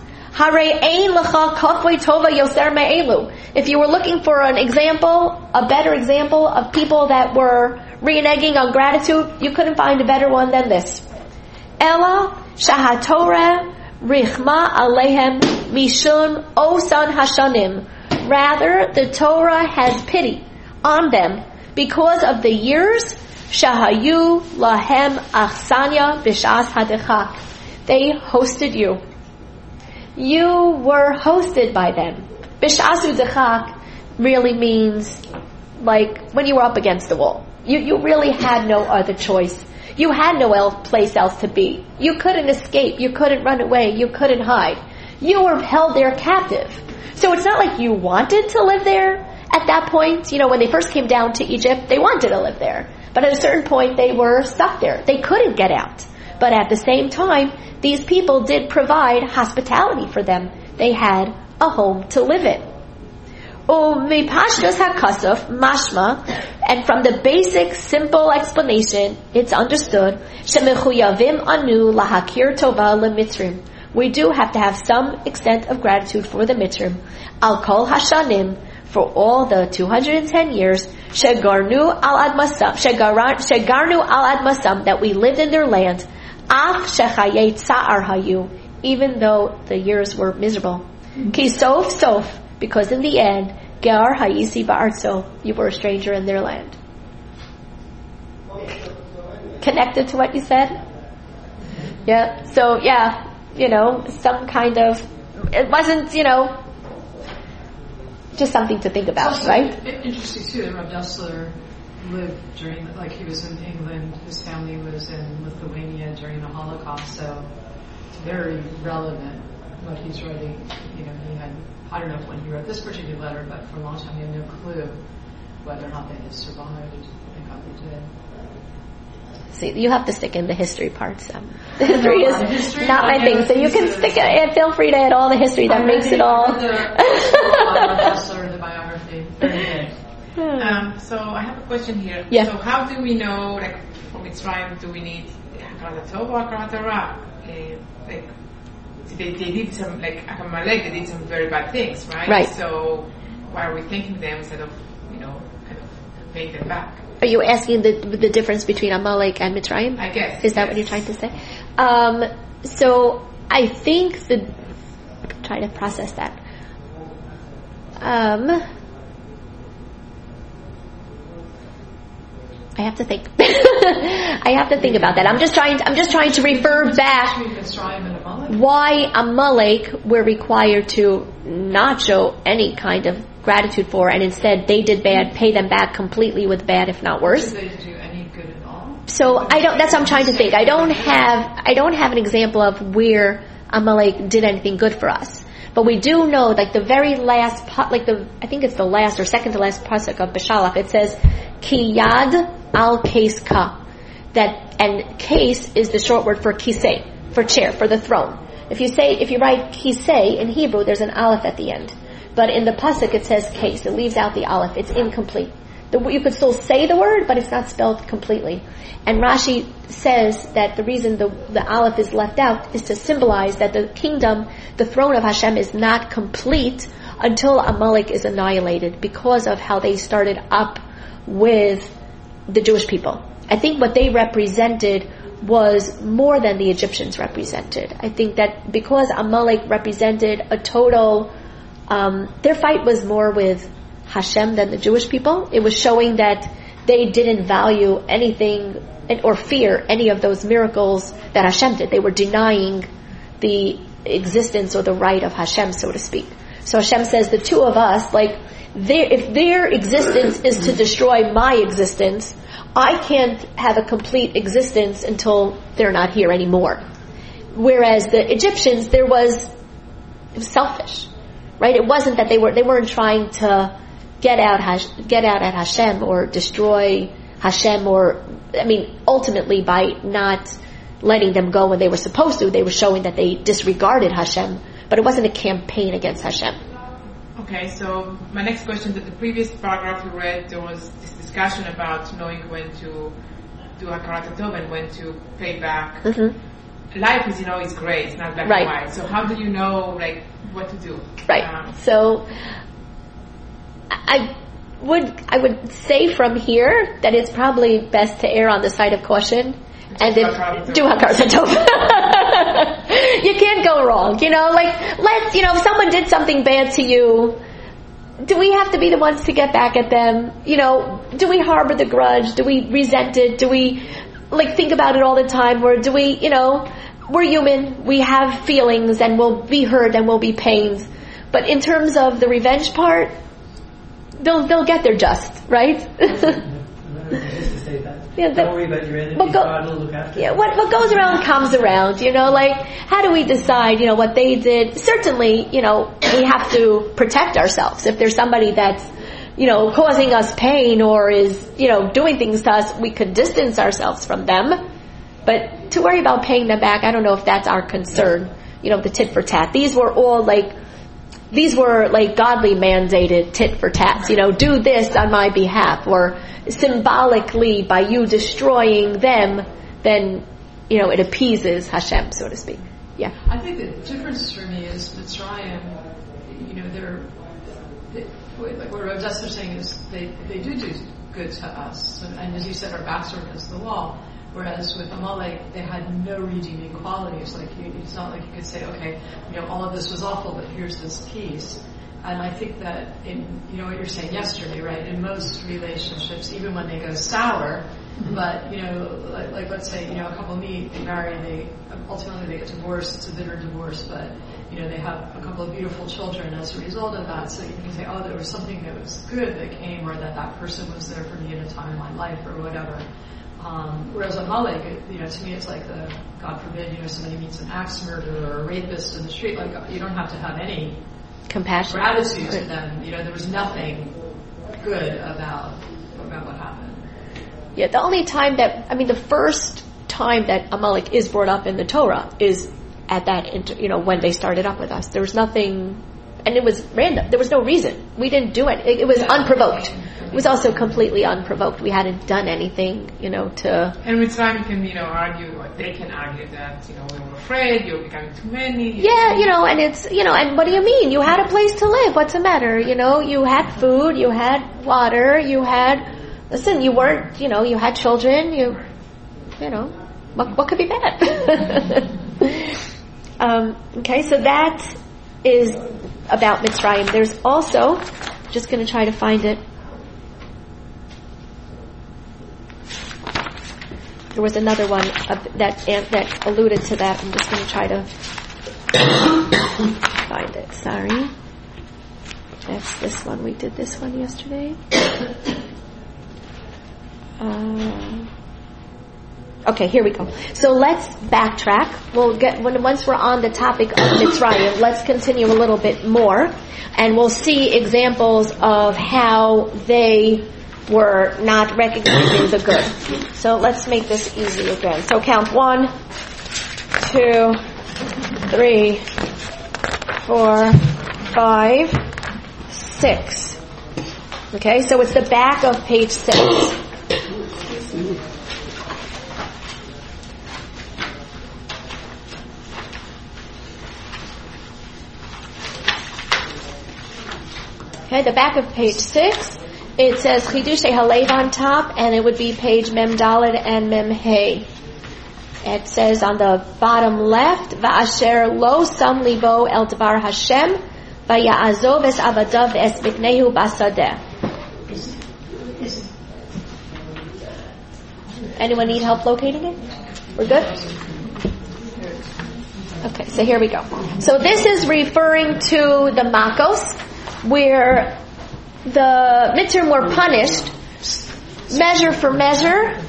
Speaker 2: If you were looking for an example, a better example of people that were reneging on gratitude, you couldn't find a better one than this. Ella shahatorah richma alehem mishun osan hashanim. Rather, the Torah has pity on them because of the years shahayu lahem achsanya b'shas hadechak. They hosted you. You were hosted by them. B'shasu dechak really means like when you were up against the wall. You really had no other choice. You had no place else to be. You couldn't escape. You couldn't run away. You couldn't hide. You were held there captive. So it's not like you wanted to live there. At that point, when they first came down to Egypt, they wanted to live there. But at a certain point, they were stuck there. They couldn't get out. But at the same time, these people did provide hospitality for them. They had a home to live in. Umipashtas hakasuf mashma, and from the basic, simple explanation, it's understood. Shemechuyavim anu lahakir tova lemitzrim. We do have to have some extent of gratitude for the mitzrim. Al kol hashanim, for all the 210 years, shegarnu al admasam, that we lived in their land. Af shechayet sa'ar hayu, even though the years were miserable. Ki sof, because in the end, gar hayisi ba'artzo, you were a stranger in their land. Connected to what you said? Yeah. So some kind of, it wasn't, just something to think about, right?
Speaker 1: Interesting too that Rav Dessler lived during, like he was in England, his family was in Lithuania during the Holocaust, so it's very relevant what he's writing. He had, I don't know when he wrote this particular letter, but for a long time he had no clue whether or not they had survived. Thank God they did.
Speaker 2: See, you have to stick in the history parts. The history is not my thing, so you can stick it. Feel free to add all the history that makes it all.
Speaker 1: The biography. Very good.
Speaker 5: So I have a question here.
Speaker 2: Yeah.
Speaker 5: So how do we know, like, from Mitzrayim, do we need Hakarat Tov or Hakarat Torah? Like, they did some, like Amalek, they did some very bad things, right?
Speaker 2: Right.
Speaker 5: So why are we thanking them instead of, kind of paying them back?
Speaker 2: Are you asking the difference between Amalek and Mitzrayim?
Speaker 5: I guess.
Speaker 2: Is that what you're trying to say? So I think try to process that. I have to think. I have to think about that. I'm just trying to refer back why Amalek we're required to not show any kind of gratitude for, and instead they did bad, pay them back completely with bad, if not worse.
Speaker 1: Did they do any good at all?
Speaker 2: So I don't. That's what I'm trying to think. I don't have an example of where Amalek did anything good for us. But we do know, like the very last, I think it's the last or second to last pasuk of Beshalach. It says, "Ki yad al case ka," and case is the short word for kisei, for chair, for the throne. If you write kisei in Hebrew, there's an aleph at the end, but in the pasuk it says case. It leaves out the aleph. It's incomplete. You could still say the word, but it's not spelled completely. And Rashi says that the reason the aleph is left out is to symbolize that the kingdom, the throne of Hashem, is not complete until Amalek is annihilated because of how they started up with the Jewish people. I think what they represented was more than the Egyptians represented. I think that because Amalek represented a total, their fight was more with Hashem than the Jewish people. It was showing that they didn't value anything or fear any of those miracles that Hashem did. They were denying the existence or the right of Hashem, so to speak. So Hashem says, the two of us, if their existence is to destroy my existence, I can't have a complete existence until they're not here anymore. Whereas the Egyptians, it was selfish, right? It wasn't that they weren't trying to get out at Hashem or destroy Hashem, ultimately by not letting them go when they were supposed to, they were showing that they disregarded Hashem, but it wasn't a campaign against Hashem.
Speaker 5: Okay, so my next question, that the previous paragraph we read, there was this discussion about knowing when to do Hakarat Tov and when to pay back. Mm-hmm. Life is, is gray, it's not black and white. So how do you know, what to do?
Speaker 2: Right. So I would say from here that it's probably best to err on the side of caution and do Hakarat Tov. You can't go wrong, if someone did something bad to you, do we have to be the ones to get back at them? Do we harbor the grudge? Do we resent it? Do we think about it all the time? Or do we, we're human, we have feelings and we'll be hurt and we'll be pained. But in terms of the revenge part, they'll get their just, right?
Speaker 3: Don't worry about your enemies. God will look after them.
Speaker 2: What goes around comes around. How do we decide? What they did. Certainly, we have to protect ourselves. If there's somebody that's, causing us pain or is, doing things to us, we could distance ourselves from them. But to worry about paying them back, I don't know if that's our concern. The tit for tat. These were godly mandated tit for tats. Do this on my behalf, or symbolically by you destroying them, then it appeases Hashem, so to speak. Yeah.
Speaker 1: I think the difference for me is Mitzrayim. What Rav Dessler is saying is they do good to us, and as you said, our backs are against the wall. Whereas with Amalek, they had no redeeming qualities. It's not like you could say, okay, all of this was awful, but here's this piece. And I think that in, what you're saying yesterday, right, in most relationships, even when they go sour, but, like let's say, a couple meet, they marry, and they ultimately get divorced. It's a bitter divorce, but, they have a couple of beautiful children as a result of that. So you can say, oh, there was something that was good that came, or that person was there for me at a time in my life, or whatever. Whereas Amalek, to me it's like God forbid, somebody meets an axe murderer or a rapist in the street, like you don't have to have any
Speaker 2: compassion,
Speaker 1: gratitude to them. There was nothing good about what happened.
Speaker 2: Yeah, the only time the first time that Amalek is brought up in the Torah is at that, when they started up with us. There was nothing, and it was random. There was no reason. We didn't do it. It was unprovoked. It was also completely unprovoked. We hadn't done anything, to...
Speaker 5: And with time you can, argue, or they can argue that, we were afraid, you're becoming too many.
Speaker 2: Yeah, and it's, and what do you mean? You had a place to live. What's the matter? You had food, you had water, listen, you weren't, you had children, what could be bad? Okay, so that is about Mitzrayim. There's also, just going to try to find it. There was another one that alluded to that. I'm just going to try to find it. Sorry. That's this one. We did this one yesterday. Okay, here we go. So let's backtrack. We'll get once we're on the topic of Mitzrayim, let's continue a little bit more, and we'll see examples of how they were not recognizing the good. So let's make this easy again. So count 1, 2, 3, 4, 5, 6. Okay, so it's the back of page 6. Okay, the back of page 6, it says Chidushei Halev on top, and it would be page Mem Daled and Mem Hey. It says on the bottom left, Va'asher lo sam libo el dvar Hashem, va'ya'azov es avadav es miknehu basadeh. Anyone need help locating it? We're good? Okay, so here we go. So this is referring to the Makos, where the Mitzrim were punished measure for measure.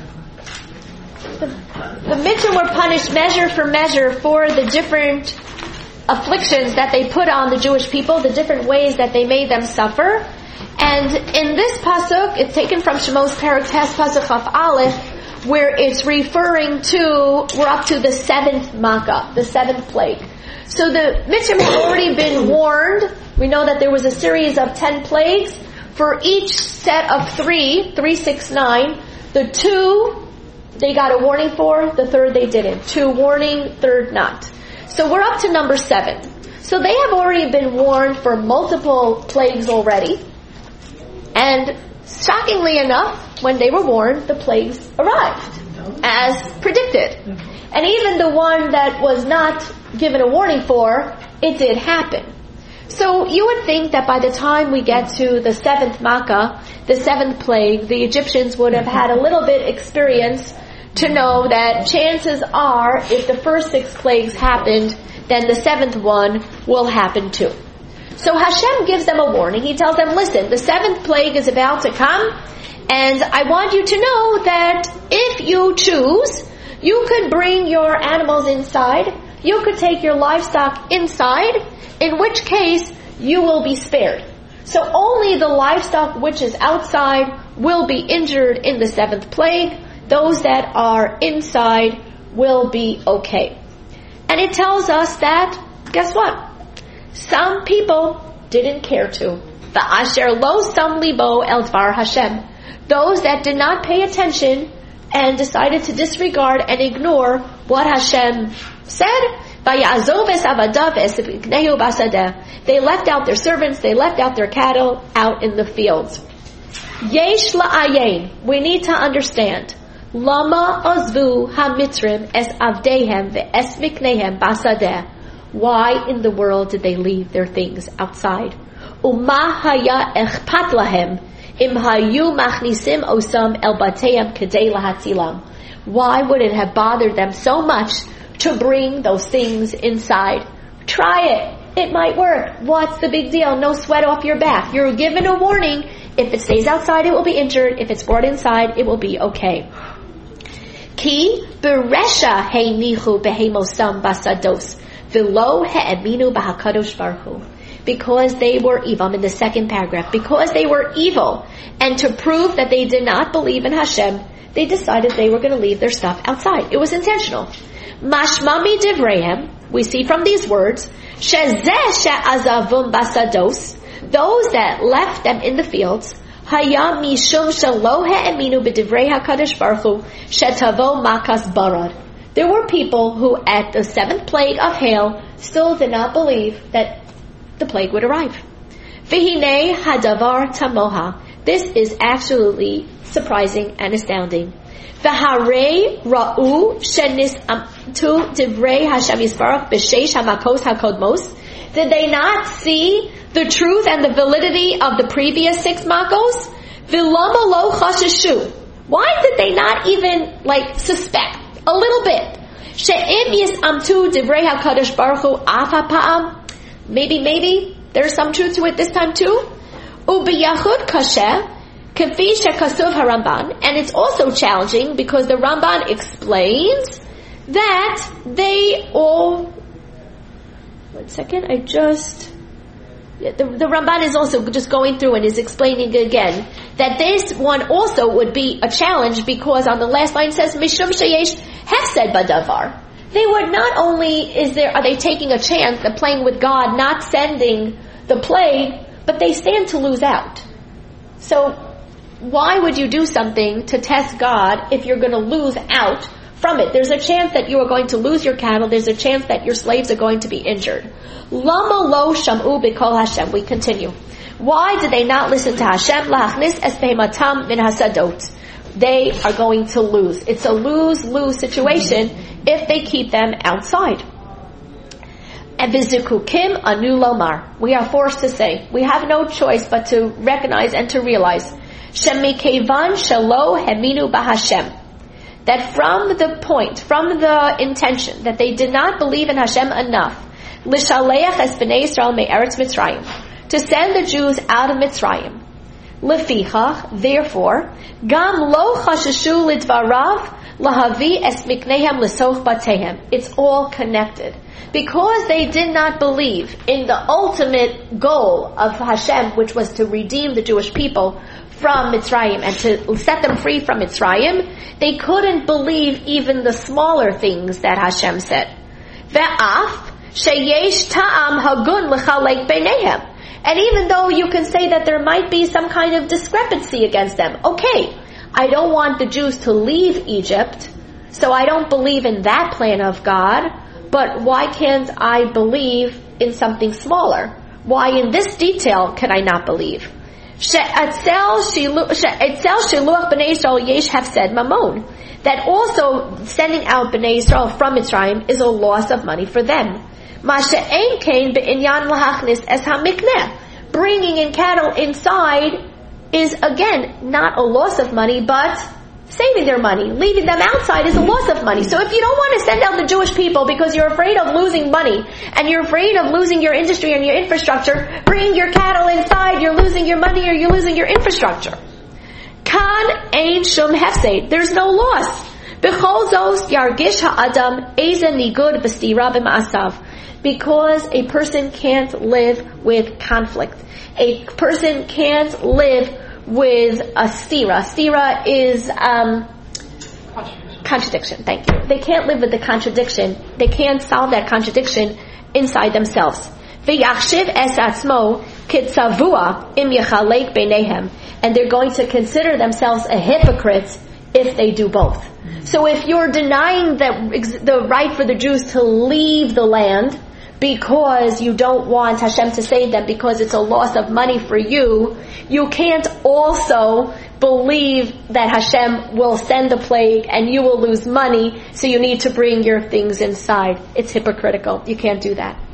Speaker 2: The Mitzrim were punished measure for measure for the different afflictions that they put on the Jewish people, the different ways that they made them suffer. And in this pasuk, it's taken from Shemos Perek Tes Pasuk Chaf Aleph, where it's referring to, we're up to the 7th Makkah, the 7th plague. So the Mitzrim had already been warned. We know that there was a series of 10 plagues. For each set of 3, 6, 9, the 2 they got a warning for, the 3rd they didn't. 2 warning, 3rd not. So we're up to number 7. So they have already been warned for multiple plagues already. And shockingly enough, when they were warned, the plagues arrived as predicted. And even the one that was not given a warning for, it did happen. So you would think that by the time we get to the 7th Makkah, the 7th plague, the Egyptians would have had a little bit experience to know that chances are, if the first 6 plagues happened, then the 7th one will happen too. So Hashem gives them a warning. He tells them, listen, the 7th plague is about to come, and I want you to know that if you choose, you could bring your animals inside, you could take your livestock inside, in which case you will be spared. So only the livestock which is outside will be injured in the 7th plague. Those that are inside will be okay. And it tells us that, guess what? Some people didn't care to. Va'asher lo sam libo el dvar Hashem. Those that did not pay attention and decided to disregard and ignore what Hashem said, they left out their servants, they left out their cattle out in the fields. Yesh la'ayin, we need to understand. Lama ozvu hamitzrim es avdehem ve'es miknehem basadeh. Why in the world did they leave their things outside? Uma haya echpat lahem im hayu machnisim osam el bateim kedei lahatilam. Why would it have bothered them so much to bring those things inside? Try it. It might work. What's the big deal? No sweat off your back. You're given a warning. If it stays outside, it will be injured. If it's brought inside, it will be okay. Ki beresha heinichu behemosam basados v'lo he'eminu b'hakadosh baruch hu. Because they were evil. I'm in the second paragraph. Because they were evil, and to prove that they did not believe in Hashem, they decided they were going to leave their stuff outside. It was intentional. Mashmami divrehem. We see from these words, shezeh she'azavum basados. Those that left them in the fields, Haya mishum shelo he'eminu b'divrei HaKadosh Baruch Hu shetavo makas barad. There were people who at the 7th plague of hail still did not believe that the plague would arrive. V'hinei hadavar tamoha. This is absolutely surprising and astounding. V'harei ra'u shenis amtu divrei Hashem Yisbarach b'sheish hamakos hakodmos. Did they not see the truth and the validity of the previous 6 makos? V'lama lo chasheshu. Why did they not even suspect a little bit? She'im yis'amtu divrei HaKadosh Baruch Hu af ha'pa'am. Maybe there's some truth to it this time too. U'biyachud kasheh kafi shekasuv haRamban. And it's also challenging because the Ramban explains that they all... One second, the Ramban is also just going through and is explaining again that this one also would be a challenge because on the last line it says Mishum sheyesh hefsed badavar. They would not only are they taking a chance of playing with God, not sending the plague, but they stand to lose out. So why would you do something to test God if you're going to lose out from it? There's a chance that you are going to lose your cattle. There's a chance that your slaves are going to be injured. Lama lo sham'u b'kol Hashem. We continue. Why did they not listen to Hashem? Lahachnis es behematam min hasadot. They are going to lose. It's a lose-lose situation if they keep them outside. And v'zikukim anu lomar. We are forced to say, we have no choice but to recognize and to realize shemikevan shelo heminu b'Hashem. That from the intention that they did not believe in Hashem enough, l'shaleach es b'nei Yisrael me'eretz Mitzrayim, to send the Jews out of Mitzrayim. Lefichach, therefore, gam lo chasheshu lidvarav lahavi es miknehem l'soch batehem. It's all connected. Because they did not believe in the ultimate goal of Hashem, which was to redeem the Jewish people from Mitzrayim and to set them free from Mitzrayim, they couldn't believe even the smaller things that Hashem said. Ve'af sheyesh ta'am hagun l'chalek beinehem. And even though you can say that there might be some kind of discrepancy against them, okay, I don't want the Jews to leave Egypt, so I don't believe in that plan of God, but why can't I believe in something smaller? Why in this detail can I not believe? She'etzel shiluach b'nei Yisrael yesh hefsed mamon. That also sending out b'nei Yisrael from Mitzrayim is a loss of money for them. Ma she'ein kain be'inyan lahachnis es hamikneh. Bringing in cattle inside is again not a loss of money, but saving their money. Leaving them outside is a loss of money. So if you don't want to send out the Jewish people because you're afraid of losing money and you're afraid of losing your industry and your infrastructure, bringing your cattle inside, you're losing your money or you're losing your infrastructure. Kan ein shum hefsed. There's no loss. B'chol zos yargish ha'adam ezen nigud v'stira b'ma'asav. Because a person can't live with conflict. A person can't live with a stira. Stira is contradiction. Thank you. They can't live with the contradiction. They can't solve that contradiction inside themselves. V'yachshiv es atzmo kitzavua im yechalek beinehem. And they're going to consider themselves a hypocrite if they do both. So if you're denying the right for the Jews to leave the land because you don't want Hashem to save them because it's a loss of money for you, you can't also believe that Hashem will send the plague and you will lose money, so you need to bring your things inside. It's hypocritical. You can't do that.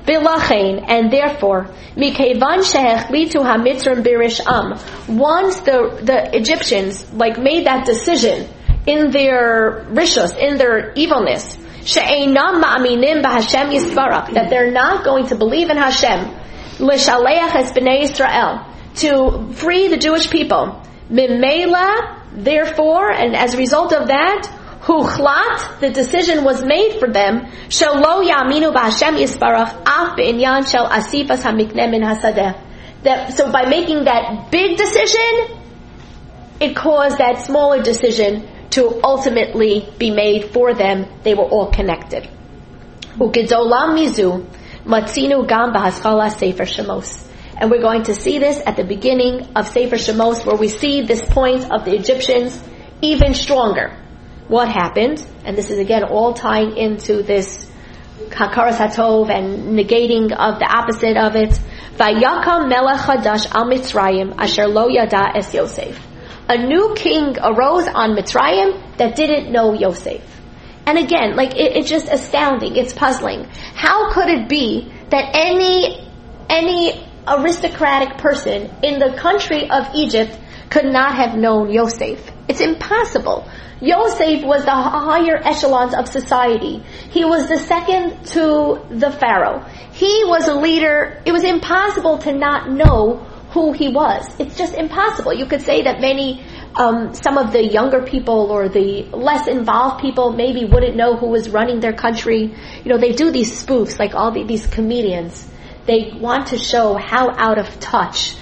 Speaker 2: V'lachein, and therefore, mikeivan shehechlitu hamitzrim birisham, once the Egyptians made that decision in their rishus, in their evilness, she'einam ma'aminim b'Hashem yisbarach, that they're not going to believe in Hashem, l'shaleach es b'nei Yisrael, to free the Jewish people. Mimela, therefore, and as a result of that, huchlat, the decision was made for them, shelo ya'aminu b'Hashem yisbarach af b'inyan shel asifas hamikneh min hasadeh. So by making that big decision, it caused that smaller decision to ultimately be made for them. They were all connected. U'gedolam mizu matzinu gam b'haskalah sefer Shemos. And we're going to see this at the beginning of Sefer Shemos, where we see this point of the Egyptians even stronger. What happened? And this is again all tying into this Hakaras HaTov and negating of the opposite of it. Vayakam melech hadash al Mitzrayim asher lo yada es Yosef. A new king arose on Mitzrayim that didn't know Yosef. And again, it's just astounding. It's puzzling. How could it be that any aristocratic person in the country of Egypt could not have known Yosef? It's impossible. Yosef was the higher echelons of society. He was the second to the Pharaoh. He was a leader. It was impossible to not know who he was. It's just impossible. You could say that some of the younger people or the less involved people maybe wouldn't know who was running their country. They do these spoofs, all these comedians. They want to show how out of touch,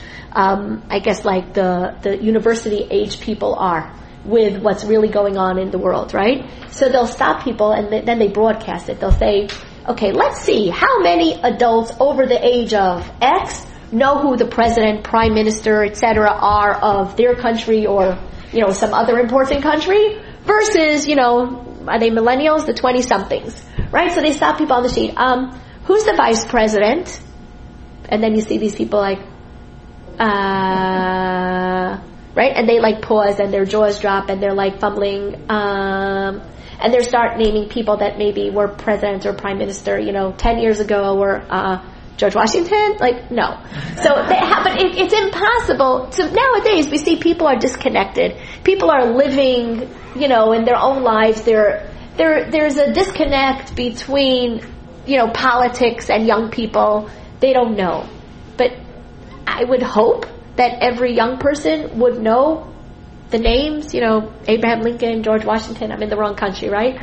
Speaker 2: the university age people are with what's really going on in the world, right? So they'll stop people and then they broadcast it. They'll say, okay, let's see how many adults over the age of X know who the president, prime minister, etc. are of their country or, some other important country versus, are they millennials, the 20-somethings, right? So they stop people on the sheet. Who's the vice president? And then you see these people right? And they pause and their jaws drop and they're fumbling, and they start naming people that maybe were president or prime minister, 10 years ago or, George Washington? No. So but it's impossible to, nowadays we see people are disconnected. People are living, in their own lives. There's a disconnect between, politics and young people. They don't know. But I would hope that every young person would know the names, Abraham Lincoln, George Washington. I'm in the wrong country, right?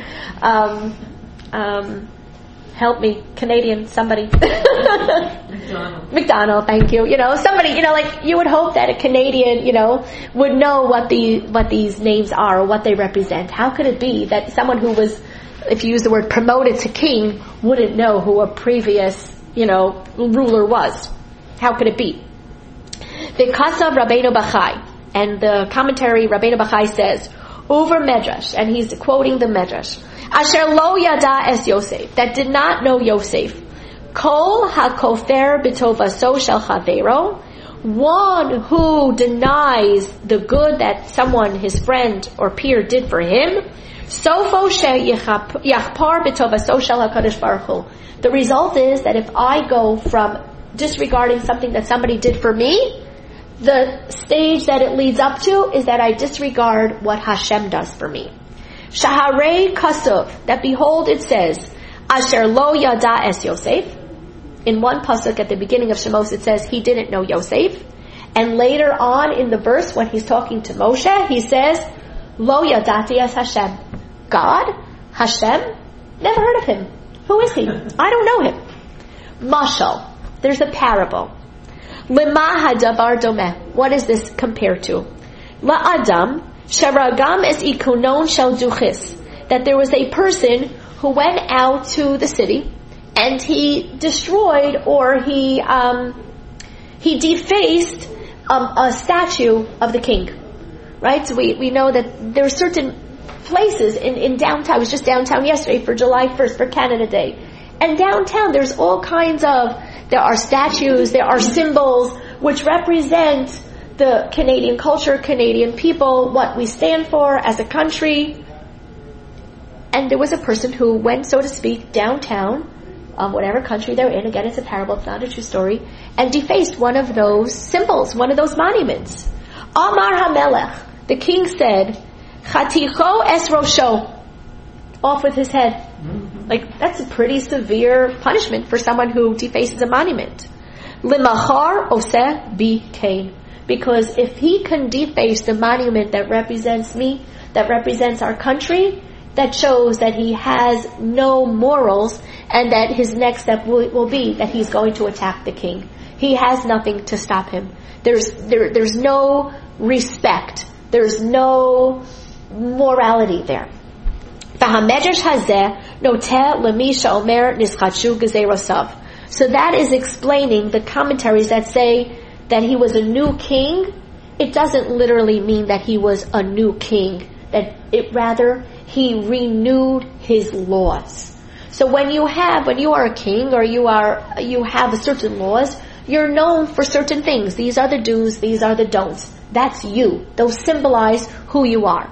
Speaker 2: Help me, Canadian, somebody. McDonald, thank you. Somebody, you would hope that a Canadian, would know what these names are or what they represent. How could it be that someone who was, if you use the word promoted to king, wouldn't know who a previous, ruler was? How could it be? The Kasav Rabbeinu Bachai, and the commentary Rabbeinu Bachai says, over Medrash, and he's quoting the Medrash, Asher lo yada es Yosef, that did not know Yosef. Kol hakofer b'tovaso shel chavero, one who denies the good that someone, his friend or peer, did for him. Sofo yachpar b'tovaso shel hakadosh baruch hu. The result is that if I go from disregarding something that somebody did for me, the stage that it leads up to is that I disregard what Hashem does for me. Shaharei Kasuf, that behold it says, Asher lo yada es Yosef. In one pasuk at the beginning of Shemos it says he didn't know Yosef. And later on in the verse when he's talking to Moshe, he says, Lo yadati es Hashem. God, Hashem, never heard of him. Who is he? I don't know him. Mashal, there's a parable. Lima hadavar domeh. What is this compared to? La'adam sharagam es ikunon shel duchis. That there was a person who went out to the city and he destroyed or he defaced a statue of the king. Right? So we know that there are certain places in downtown. I was just downtown yesterday for July 1st for Canada Day. And downtown there's all kinds of, there are statues, there are symbols which represent the Canadian culture, Canadian people, what we stand for as a country. And there was a person who went, so to speak, downtown of whatever country they're in. Again, it's a parable, it's not a true story. And defaced one of those symbols, one of those monuments. Amar HaMelech, the king said, Chaticho es rosho, off with his head. Like, that's a pretty severe punishment for someone who defaces a monument. Limachar oseh bi kain. Because if he can deface the monument that represents me, that represents our country, that shows that he has no morals, and that his next step will be that he's going to attack the king. He has nothing to stop him. There's no respect. There's no morality there. So that is explaining the commentaries that say that he was a new king. It doesn't literally mean that he was a new king. Rather, he renewed his laws. So when you are a king, or you have certain laws, you're known for certain things. These are the do's, these are the don'ts. That's you. Those symbolize who you are.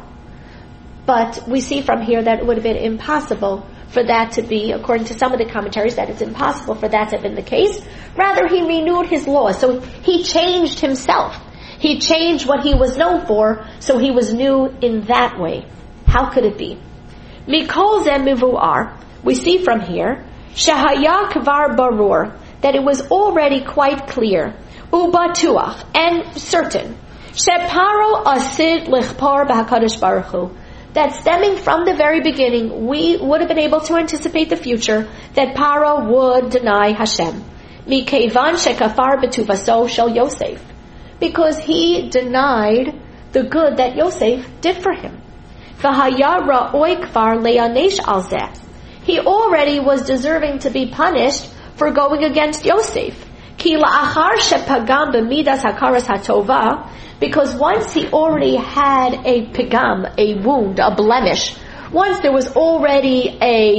Speaker 2: But we see from here that it would have been impossible for that to be, according to some of the commentaries, that it's impossible for that to have been the case. Rather, he renewed his laws. So he changed himself. He changed what he was known for, so he was new in that way. How could it be? Mikol zeh mivuar, we see from here, shehaya kvar barur, that it was already quite clear, ubatuach, and certain, sheparo asid lichpar b'hakadosh baruch hu, that stemming from the very beginning, we would have been able to anticipate the future, that Paro would deny Hashem. Mikeivan shekafar betuvaso shel Yosef. Because he denied the good that Yosef did for him. V'haya ra'oi kvar le'anesh al zeh. He already was deserving to be punished for going against Yosef. Ki la'achar shepagam b'midas hakaras hatova, because once he already had a pigam, a wound, a blemish, once there was already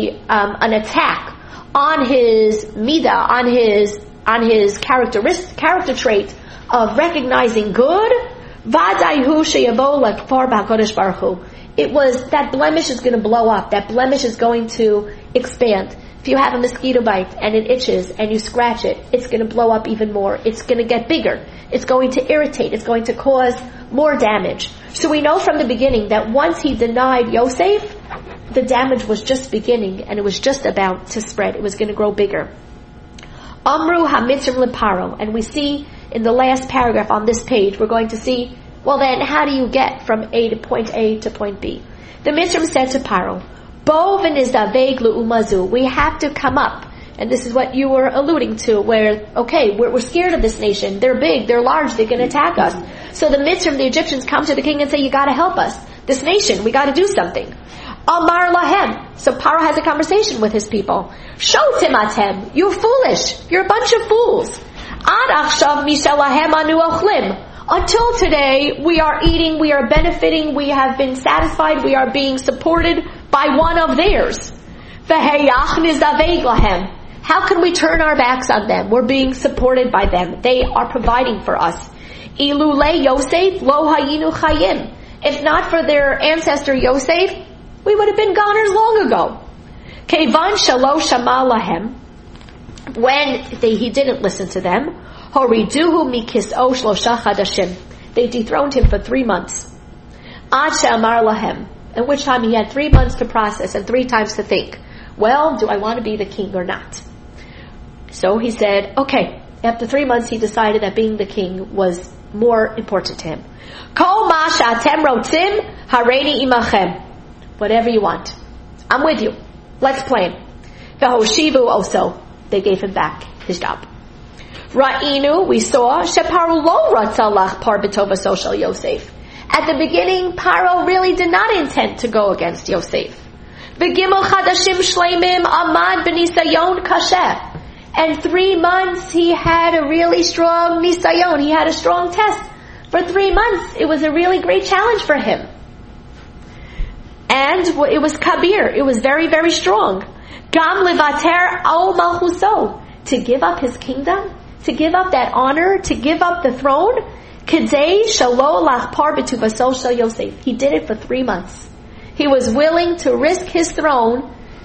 Speaker 2: an attack on his midah, on his character trait of recognizing good, vadaihu sheyabo lekfar b'hakadosh baruch hu. It was, that blemish is going to blow up. That blemish is going to expand. If you have a mosquito bite and it itches and you scratch it, it's going to blow up even more. It's going to get bigger. It's going to irritate. It's going to cause more damage. So we know from the beginning that once he denied Yosef, the damage was just beginning and it was just about to spread. It was going to grow bigger. Amru hamitzrim leparo, and we see in the last paragraph on this page, we're going to see, well then, how do you get from point A to point B? The Mitzrim said to Paro, Bo v'nizdaveg l'umazu, we have to come up. And this is what you were alluding to, where, okay, we're scared of this nation. They're big, they're large, they can attack us. So the Mitzrim, the Egyptians, come to the king and say, you gotta help us. This nation, we gotta do something. Amar lahem. So Paro has a conversation with his people. Shotim atem, you're foolish. You're a bunch of fools. Ad achshav mishalahem anu ochlim. Until today, we are eating, we are benefiting, we have been satisfied, we are being supported by one of theirs. How can we turn our backs on them? We're being supported by them. They are providing for us. Ilule Yosef lo hayinu chayim. If not for their ancestor Yosef, we would have been goners long ago. Kevan shalo shama lahem. When he didn't listen to them, horiduhu mikis'o shlosha chadashim. They dethroned him for 3 months. Ad she'amar lahem. In which time he had 3 months to process and 3 times to think. Well, do I want to be the king or not? So he said, okay. After 3 months, he decided that being the king was more important to him. Kol ma she'atem rotzim hareini imachem. Whatever you want. I'm with you. Let's plan. V'hoshivu oso. They gave him back his job. Ra'inu, we saw, sheParo lo ratza lachpar b'tovaso shel Yosef. At the beginning, Paro really did not intend to go against Yosef. V'gimel chadashim shleimim amad b'nisayon kasheh. And 3 months he had a really strong nisayon. He had a strong test. For 3 months, it was a really great challenge for him. And it was kabir. It was very, very strong. Gam levater al malchuso. To give up his kingdom, to give up that honor, to give up the throne. Kedei shalo lachpar b'tuvaso shel Yosef. He did it for 3 months. He was willing to risk his throne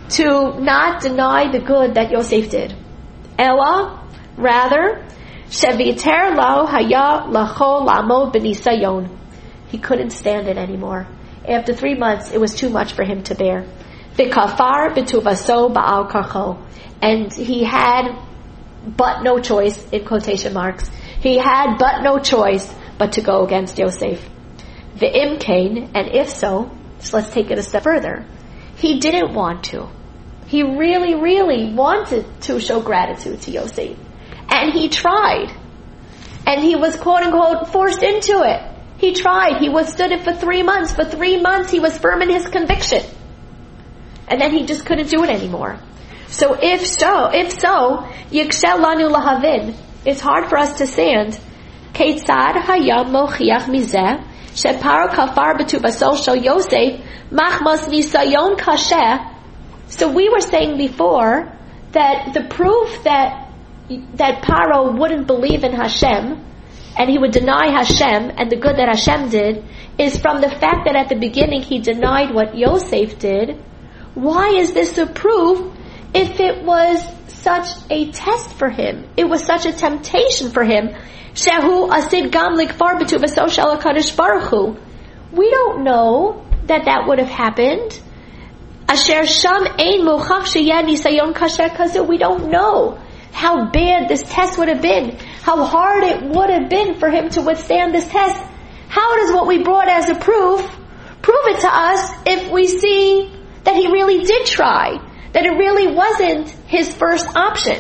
Speaker 2: to not deny the good that Yosef did. Ella, rather, sheviter lo haya lachol la'amod b'nisayon. He couldn't stand it anymore. After 3 months, it was too much for him to bear. V'kafar b'tuvaso ba'al karcho. And he had but no choice, in quotation marks. He had but no choice but to go against Yosef. V'im kain, and if so let's take it a step further. He didn't want to. He really, really wanted to show gratitude to Yosef. And he tried. And he was quote unquote forced into it. He tried. He withstood it for 3 months. For 3 months he was firm in his conviction. And then he just couldn't do it anymore. So if so, Yikshel lanu lahavin, it's hard for us to stand. Keitzad hayam mochiach mizeh, sheparo kafar b'tuvaso shel Yosef, machmas nisayon kasheh. So we were saying before that the proof that Paro wouldn't believe in Hashem, and he would deny Hashem and the good that Hashem did, is from the fact that at the beginning he denied what Yosef did. Why is this a proof if it was such a test for him? It was such a temptation for him. Shehu asid gam likfar b'tuvaso shel HaKadosh Baruch Hu. We don't know that would have happened. Asher sham ein mochach sheyeh nisayon kasher kazeh. We don't know how bad this test would have been, how hard it would have been for him to withstand this test. How does what we brought as a prove it to us if we see that he really did try, that it really wasn't his first option?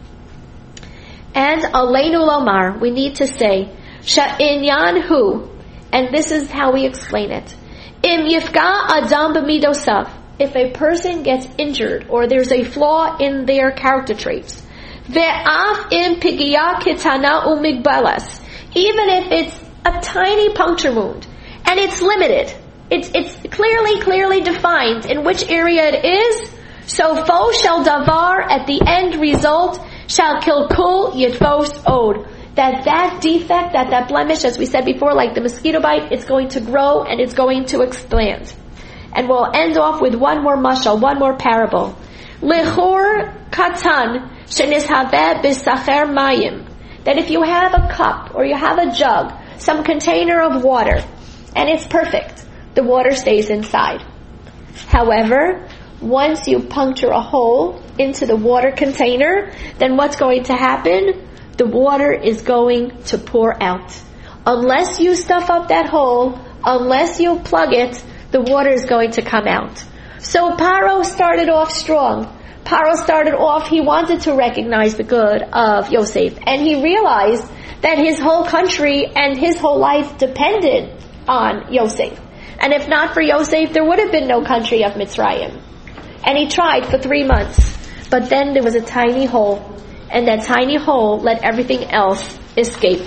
Speaker 2: And aleinu lomar, we need to say, sha'inyan hu, and this is how we explain it. Im yifga adam b'midosav, if a person gets injured or there's a flaw in their character traits, ve'af im pigiya kitana umigbalas, even if it's a tiny puncture wound and it's limited, it's clearly defined in which area it is, so fo shel davar, at the end result, shall kilkul yitfos od, that defect, that blemish, as we said before, like the mosquito bite, it's going to grow and it's going to expand. And we'll end off with one more mashal, one more parable. Lechor katan shenishaveh b'sacher mayim, that if you have a cup or you have a jug, some container of water, and it's perfect, the water stays inside. However, once you puncture a hole into the water container, then what's going to happen? The water is going to pour out. Unless you stuff up that hole, unless you plug it, the water is going to come out. So Paro started off strong. Paro started off, he wanted to recognize the good of Yosef. And he realized that his whole country and his whole life depended on Yosef. And if not for Yosef, there would have been no country of Mitzrayim. And he tried for 3 months. But then there was a tiny hole. And that tiny hole let everything else escape.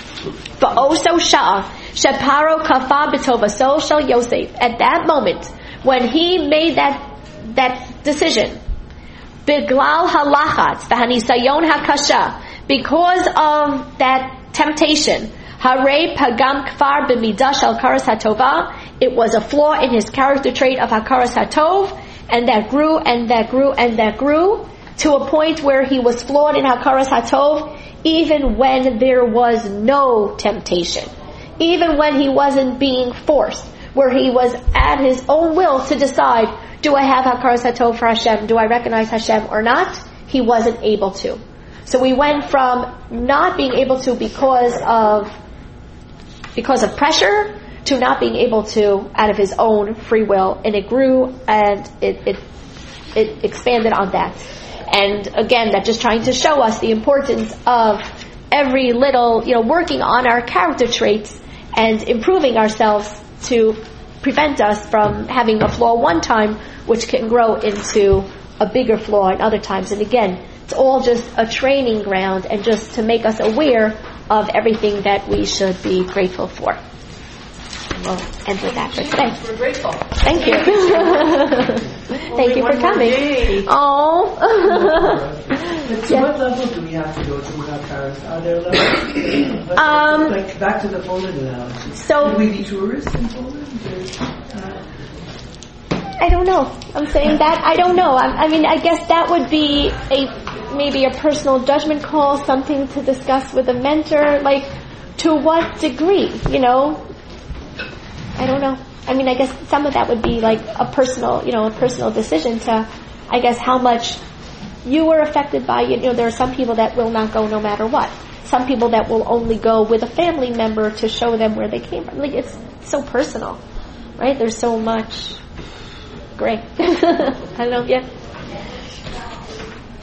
Speaker 2: Va'oso sha'ah sheparo kafa b'tovaso shel Yosef. At that moment, when he made that decision, biglal halachatz v'hanisayon hakasha, because of that temptation, harei pagam kfar b'midah shel hakaras hatova, it was a flaw in his character trait of hakaras hatov, and that grew and that grew and that grew to a point where he was flawed in hakaras hatov, even when there was no temptation, even when he wasn't being forced, where he was at his own will to decide, do I have hakaras hatov for Hashem? Do I recognize Hashem or not? He wasn't able to. So we went from not being able to because of pressure to not being able to out of his own free will, and it grew and it expanded on that. And again, that's just trying to show us the importance of every little, working on our character traits and improving ourselves to prevent us from having a flaw one time, which can grow into a bigger flaw in other times. And again, it's all just a training ground and just to make us aware of everything that we should be grateful for. And we'll end with that for today.
Speaker 1: We're grateful.
Speaker 2: Thank you. Thank you for coming. Oh.
Speaker 3: So what level do we have to go to without Paris? Are there levels? Like back to the Poland analogy.
Speaker 2: So
Speaker 3: do we be tourists in Poland?
Speaker 2: I don't know. I'm saying that I don't know. I mean, I guess that would be maybe a personal judgment call, something to discuss with a mentor. Like, to what degree? You know, I don't know. I mean, I guess some of that would be like a personal decision to, I guess, how much you were affected by it. You know, there are some people that will not go no matter what. Some people that will only go with a family member to show them where they came from. Like, it's so personal, right? There's so much. Great. I don't know. Yeah.